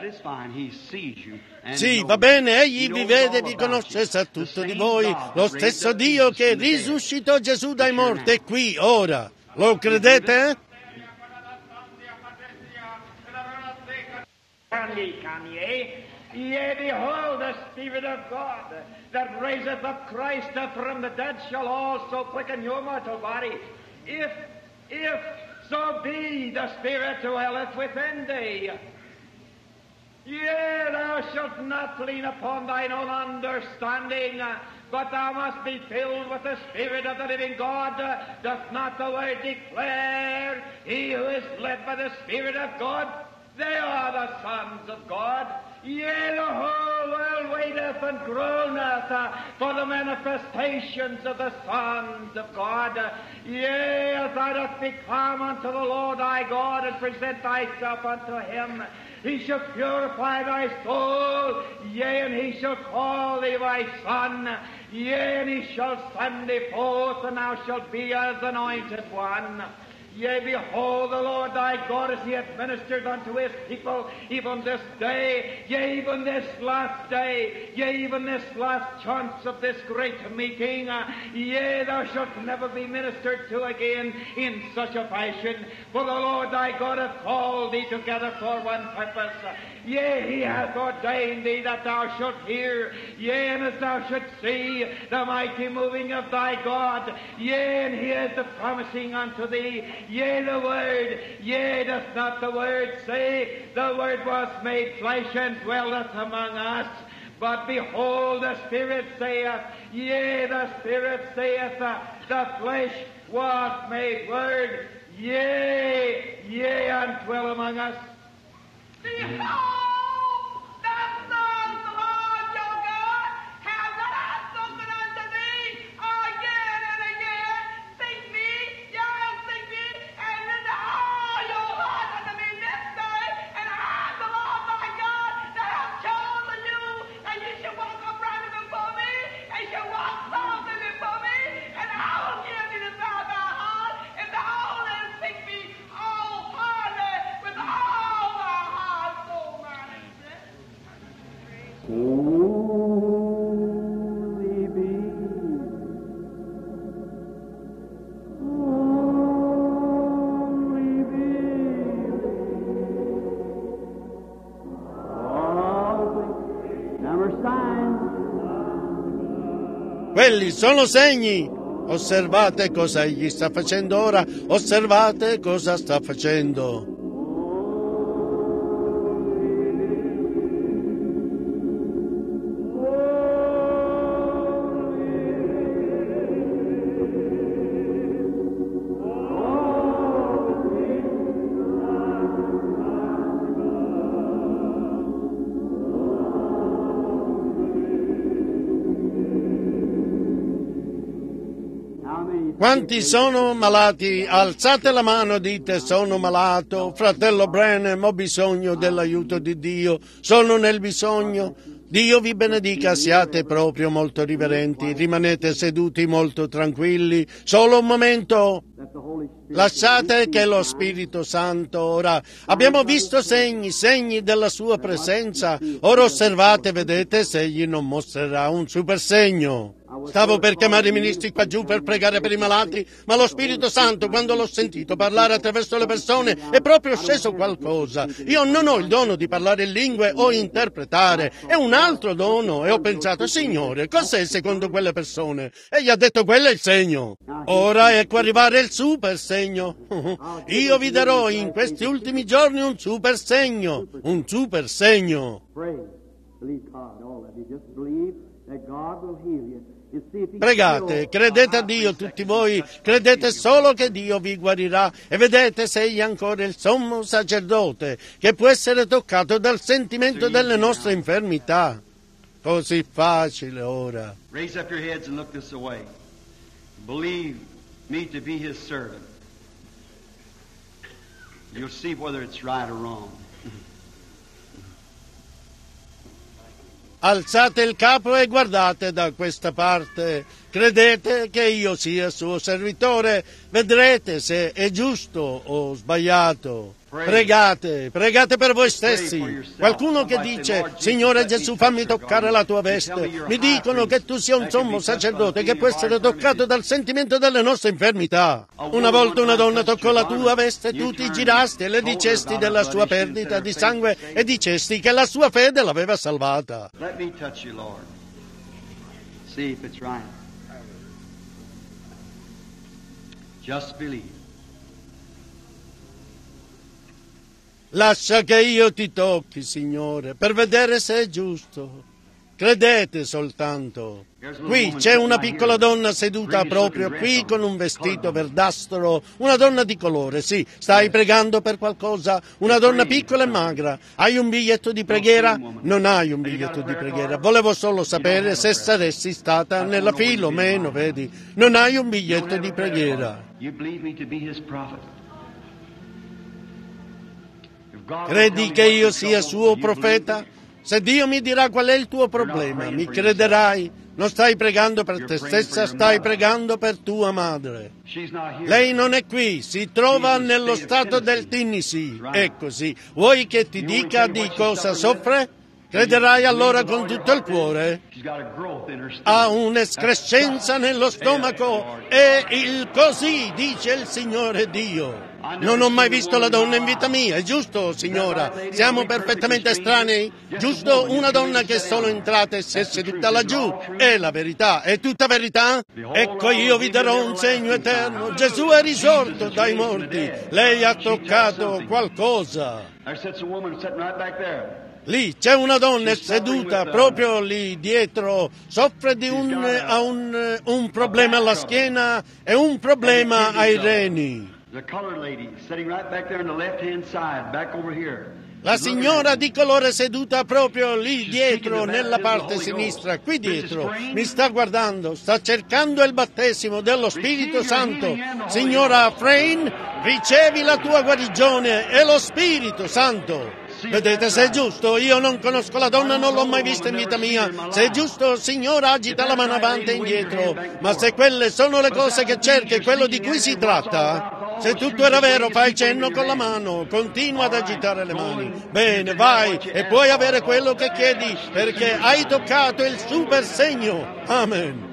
Sì, va bene, egli vi vede, vi conosce, sa tutto di voi. Lo stesso Dio che risuscitò Gesù dai morti è qui, ora. Lo credete? Yea, behold, the Spirit of God that raiseth up Christ up from the dead shall also quicken your mortal body. If, if so be the Spirit dwelleth within thee. Yea, thou shalt not lean upon thine own understanding, but thou must be filled with the Spirit of the living God. Doth not the Word declare, he who is led by the Spirit of God, they are the sons of God. Yea, the whole world waiteth and groaneth uh, for the manifestations of the sons of God. Uh, yea, as thou dost become unto the Lord thy God and present thyself unto him, he shall purify thy soul. Yea, and he shall call thee thy son. Yea, and he shall send thee forth, and thou shalt be as anointed one. Yea, behold, the Lord thy God, as he hath ministered unto his people, even this day, yea, even this last day, yea, even this last chance of this great meeting, uh, yea, thou shalt never be ministered to again in such a fashion, for the Lord thy God hath called thee together for one purpose. Yea, he hath ordained thee that thou shalt hear, yea, and as thou shalt see the mighty moving of thy God, yea, and he is the promising unto thee, yea, the Word, yea, doth not the Word say, the Word was made flesh and dwelleth among us. But behold, the Spirit saith, yea, the Spirit saith, uh, the flesh was made Word, yea, yea, and dwell among us. Behold, the Son of the Lord your God has not I spoken unto thee again and again. Seek me, yea, seek me, and lend all your heart unto me this day. And I am the Lord thy God that have chosen you, and you shall walk uprightly before me, and you shall walk softly before me, and I will give thee the desire of thy heart, if thou only seek me all heartily with all thy Quelli sono segni. Osservate cosa egli sta facendo ora. Osservate cosa sta facendo. Quanti sono malati? Alzate la mano, dite: sono malato. Fratello Branham, ho bisogno dell'aiuto di Dio. Sono nel bisogno. Dio vi benedica, siate proprio molto riverenti. Rimanete seduti molto tranquilli. Solo un momento. Lasciate che lo Spirito Santo ora. Abbiamo visto segni, segni della sua presenza. Ora osservate, vedete se egli non mostrerà un super segno. Stavo per chiamare i ministri qua giù per pregare per i malati, ma lo Spirito Santo, quando l'ho sentito parlare attraverso le persone, è proprio sceso qualcosa. Io non ho il dono di parlare in lingue o interpretare, è un altro dono. E ho pensato: Signore, cos'è secondo quelle persone? E gli ha detto: quello è il segno. Ora ecco arrivare il super segno. Io vi darò in questi ultimi giorni un super segno, un super segno. Pregate, credete a Dio tutti voi, credete solo che Dio vi guarirà e vedete se egli è ancora il sommo sacerdote che può essere toccato dal sentimento delle nostre infermità. Così facile ora. Raise up your heads and look this way. Believe me to be his servant. You'll see whether it's right or wrong. Alzate il capo e guardate da questa parte. Credete che io sia suo servitore? Vedrete se è giusto o sbagliato. Pregate, pregate per voi stessi. Qualcuno che dice: Signore Gesù, fammi toccare la tua veste. Mi dicono che tu sia un sommo sacerdote che può essere toccato dal sentimento delle nostre infermità. Una volta una donna toccò la tua veste, tu ti girasti e le dicesti della sua perdita di sangue e dicesti che la sua fede l'aveva salvata. Let me touch you, Lord. See if it's right. Just believe. Lascia che io ti tocchi, Signore, per vedere se è giusto. Credete soltanto. Qui c'è una piccola donna seduta proprio qui con un vestito verdastro, una donna di colore, sì. Stai pregando per qualcosa? Una donna piccola e magra. Hai un biglietto di preghiera? Non hai un biglietto di preghiera. Volevo solo sapere se saresti stata nella fila o meno, vedi. Non hai un biglietto di preghiera. Credi che io sia suo profeta? Se Dio mi dirà qual è il tuo problema, mi crederai? Non stai pregando per te stessa, stai pregando per tua madre. Lei non è qui, si trova nello stato del Tennessee. È così. Vuoi che ti dica di cosa soffre? Crederai allora con tutto il cuore? Ha un'escrescenza nello stomaco e il così dice il Signore Dio. Non ho mai visto la donna in vita mia, è giusto, signora? Siamo perfettamente estranei? Giusto una donna che è solo entrata e si è seduta laggiù. È la verità, è tutta verità? Ecco, io vi darò un segno eterno. Gesù è risorto dai morti. Lei ha toccato qualcosa. Lì c'è una donna seduta proprio lì dietro, soffre di un, ha un, un problema alla schiena e un problema ai reni. La signora di colore seduta proprio lì dietro, nella parte sinistra, qui dietro, mi sta guardando, sta cercando il battesimo dello Spirito Santo. Signora Frayne, ricevi la tua guarigione e lo Spirito Santo. Vedete se è giusto? Io non conosco la donna, non l'ho mai vista in vita mia. Se è giusto, signora, agita la mano avanti e indietro. Ma se quelle sono le cose che cerchi e quello di cui si tratta, se tutto era vero, fai cenno con la mano, continua ad agitare le mani. Bene, vai e puoi avere quello che chiedi perché hai toccato il super segno. Amen.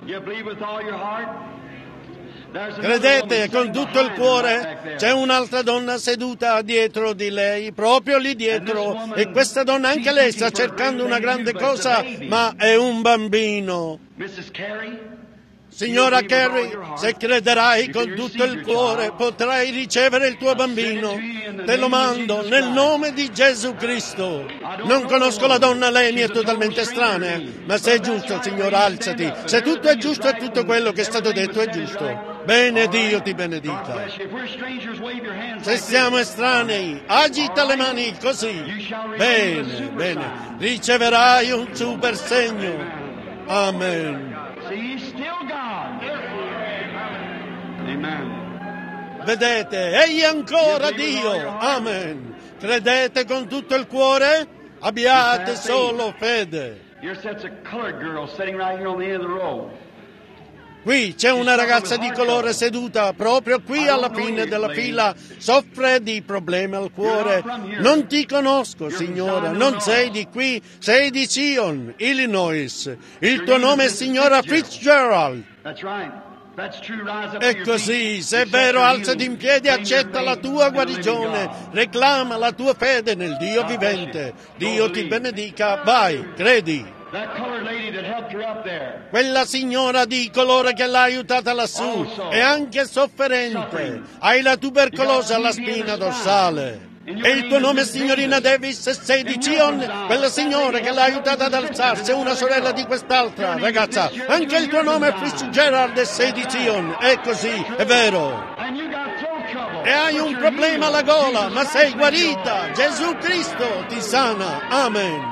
Credete con tutto il cuore? C'è un'altra donna seduta dietro di lei, proprio lì dietro, e questa donna anche lei sta cercando una grande cosa, ma è un bambino. Signora Carrie, se crederai con tutto il cuore, potrai ricevere il tuo bambino. Te lo mando nel nome di Gesù Cristo. Non conosco la donna, lei mi è totalmente estranea, ma se è giusto, Signore, alzati. Se tutto è giusto e tutto quello che è stato detto è giusto. Bene, Dio ti benedica. Se siamo estranei, agita le mani così. Bene, bene. Riceverai un super segno. Amen. Vedete, egli è ancora Dio. Amen. Credete con tutto il cuore? Abbiate solo fede. Qui c'è una ragazza di colore seduta proprio qui alla fine della fila, soffre di problemi al cuore. Non ti conosco, signora, non sei di qui, sei di Zion, Illinois. Il tuo nome è signora Fitzgerald. È così, se è vero, alzati in piedi, accetta la tua guarigione, reclama la tua fede nel Dio vivente. Dio ti benedica, vai, credi. Quella signora di colore che l'ha aiutata lassù è anche sofferente. Hai la tubercolosi alla spina dorsale. E il tuo nome è signorina Davis, sei di Zion? Quella signora che l'ha aiutata ad alzarsi è una sorella di quest'altra ragazza. Anche il tuo nome è Fitzgerald e sei di Zion. È così, è vero. E hai un problema alla gola, ma sei guarita. Gesù Cristo ti sana. Amen.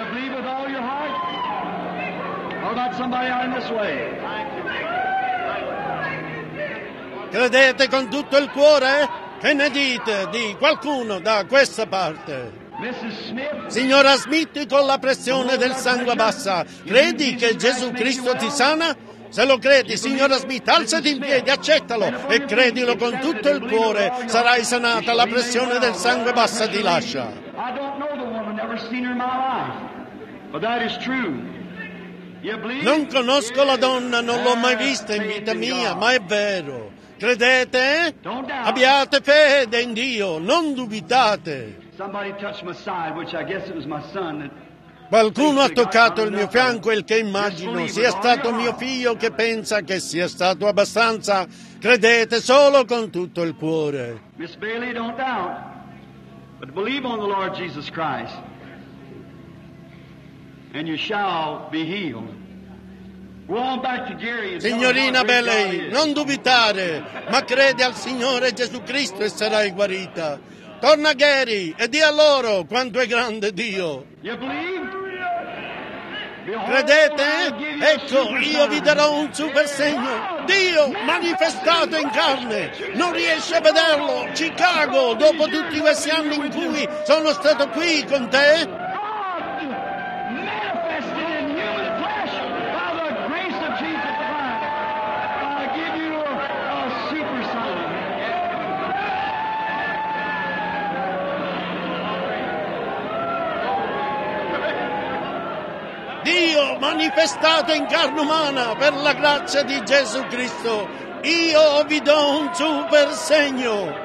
Credete con tutto il cuore? Che ne dite di qualcuno da questa parte? Signora Smith con la pressione del sangue bassa, credi che Gesù Cristo ti sana? Se lo credi, signora Smith, alzati in piedi, accettalo e credilo con tutto il cuore, sarai sanata, la pressione del sangue bassa ti lascia. Non conosco la donna, non l'ho mai vista in vita mia, ma è vero. Credete? Abbiate fede in Dio, non dubitate. Qualcuno ha toccato il mio fianco, il che immagino sia stato mio figlio, che pensa che sia stato abbastanza. Credete solo con tutto il cuore. Miss Bailey, don't doubt, but believe on the Lord Jesus Christ, and you shall be healed. Signorina Bailey, non dubitare, ma credi al Signore Gesù Cristo e sarai guarita. Torna a Gary e di a loro quanto è grande Dio. Credete? Ecco, io vi darò un super segno. Dio manifestato in carne. Non riesci a vederlo? Chicago, dopo tutti questi anni in cui sono stato qui con te? Dio manifestato in carne umana per la grazia di Gesù Cristo, io vi do un super segno.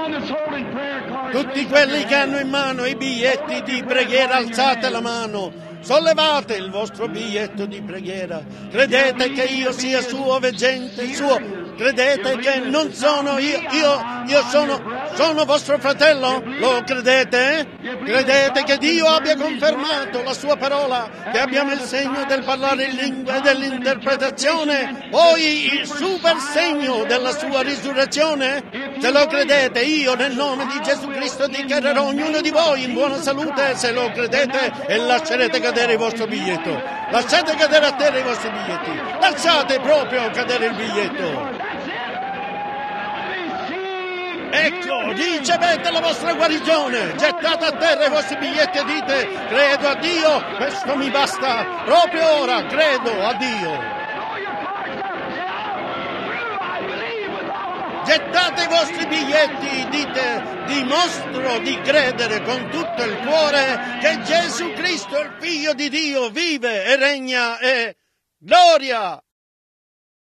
Tutti quelli che hanno in mano i biglietti di preghiera, alzate la mano. sollevate il vostro biglietto di preghiera. Credete che io sia suo veggente, suo. Credete che non sono io, io, io sono, sono vostro fratello? Lo credete? Credete che Dio abbia confermato la sua parola, che abbiamo il segno del parlare in lingua e dell'interpretazione, poi il super segno della sua risurrezione? Se lo credete, io nel nome di Gesù Cristo dichiarerò ognuno di voi in buona salute, se lo credete, e lascerete cadere il vostro biglietto. Lasciate cadere a terra i vostri biglietti. Lasciate proprio cadere il biglietto. Ecco, ricevete la vostra guarigione, gettate a terra i vostri biglietti e dite: credo a Dio, questo mi basta, proprio ora credo a Dio. Gettate i vostri biglietti, dite: dimostro di credere con tutto il cuore che Gesù Cristo, il Figlio di Dio, vive e regna e gloria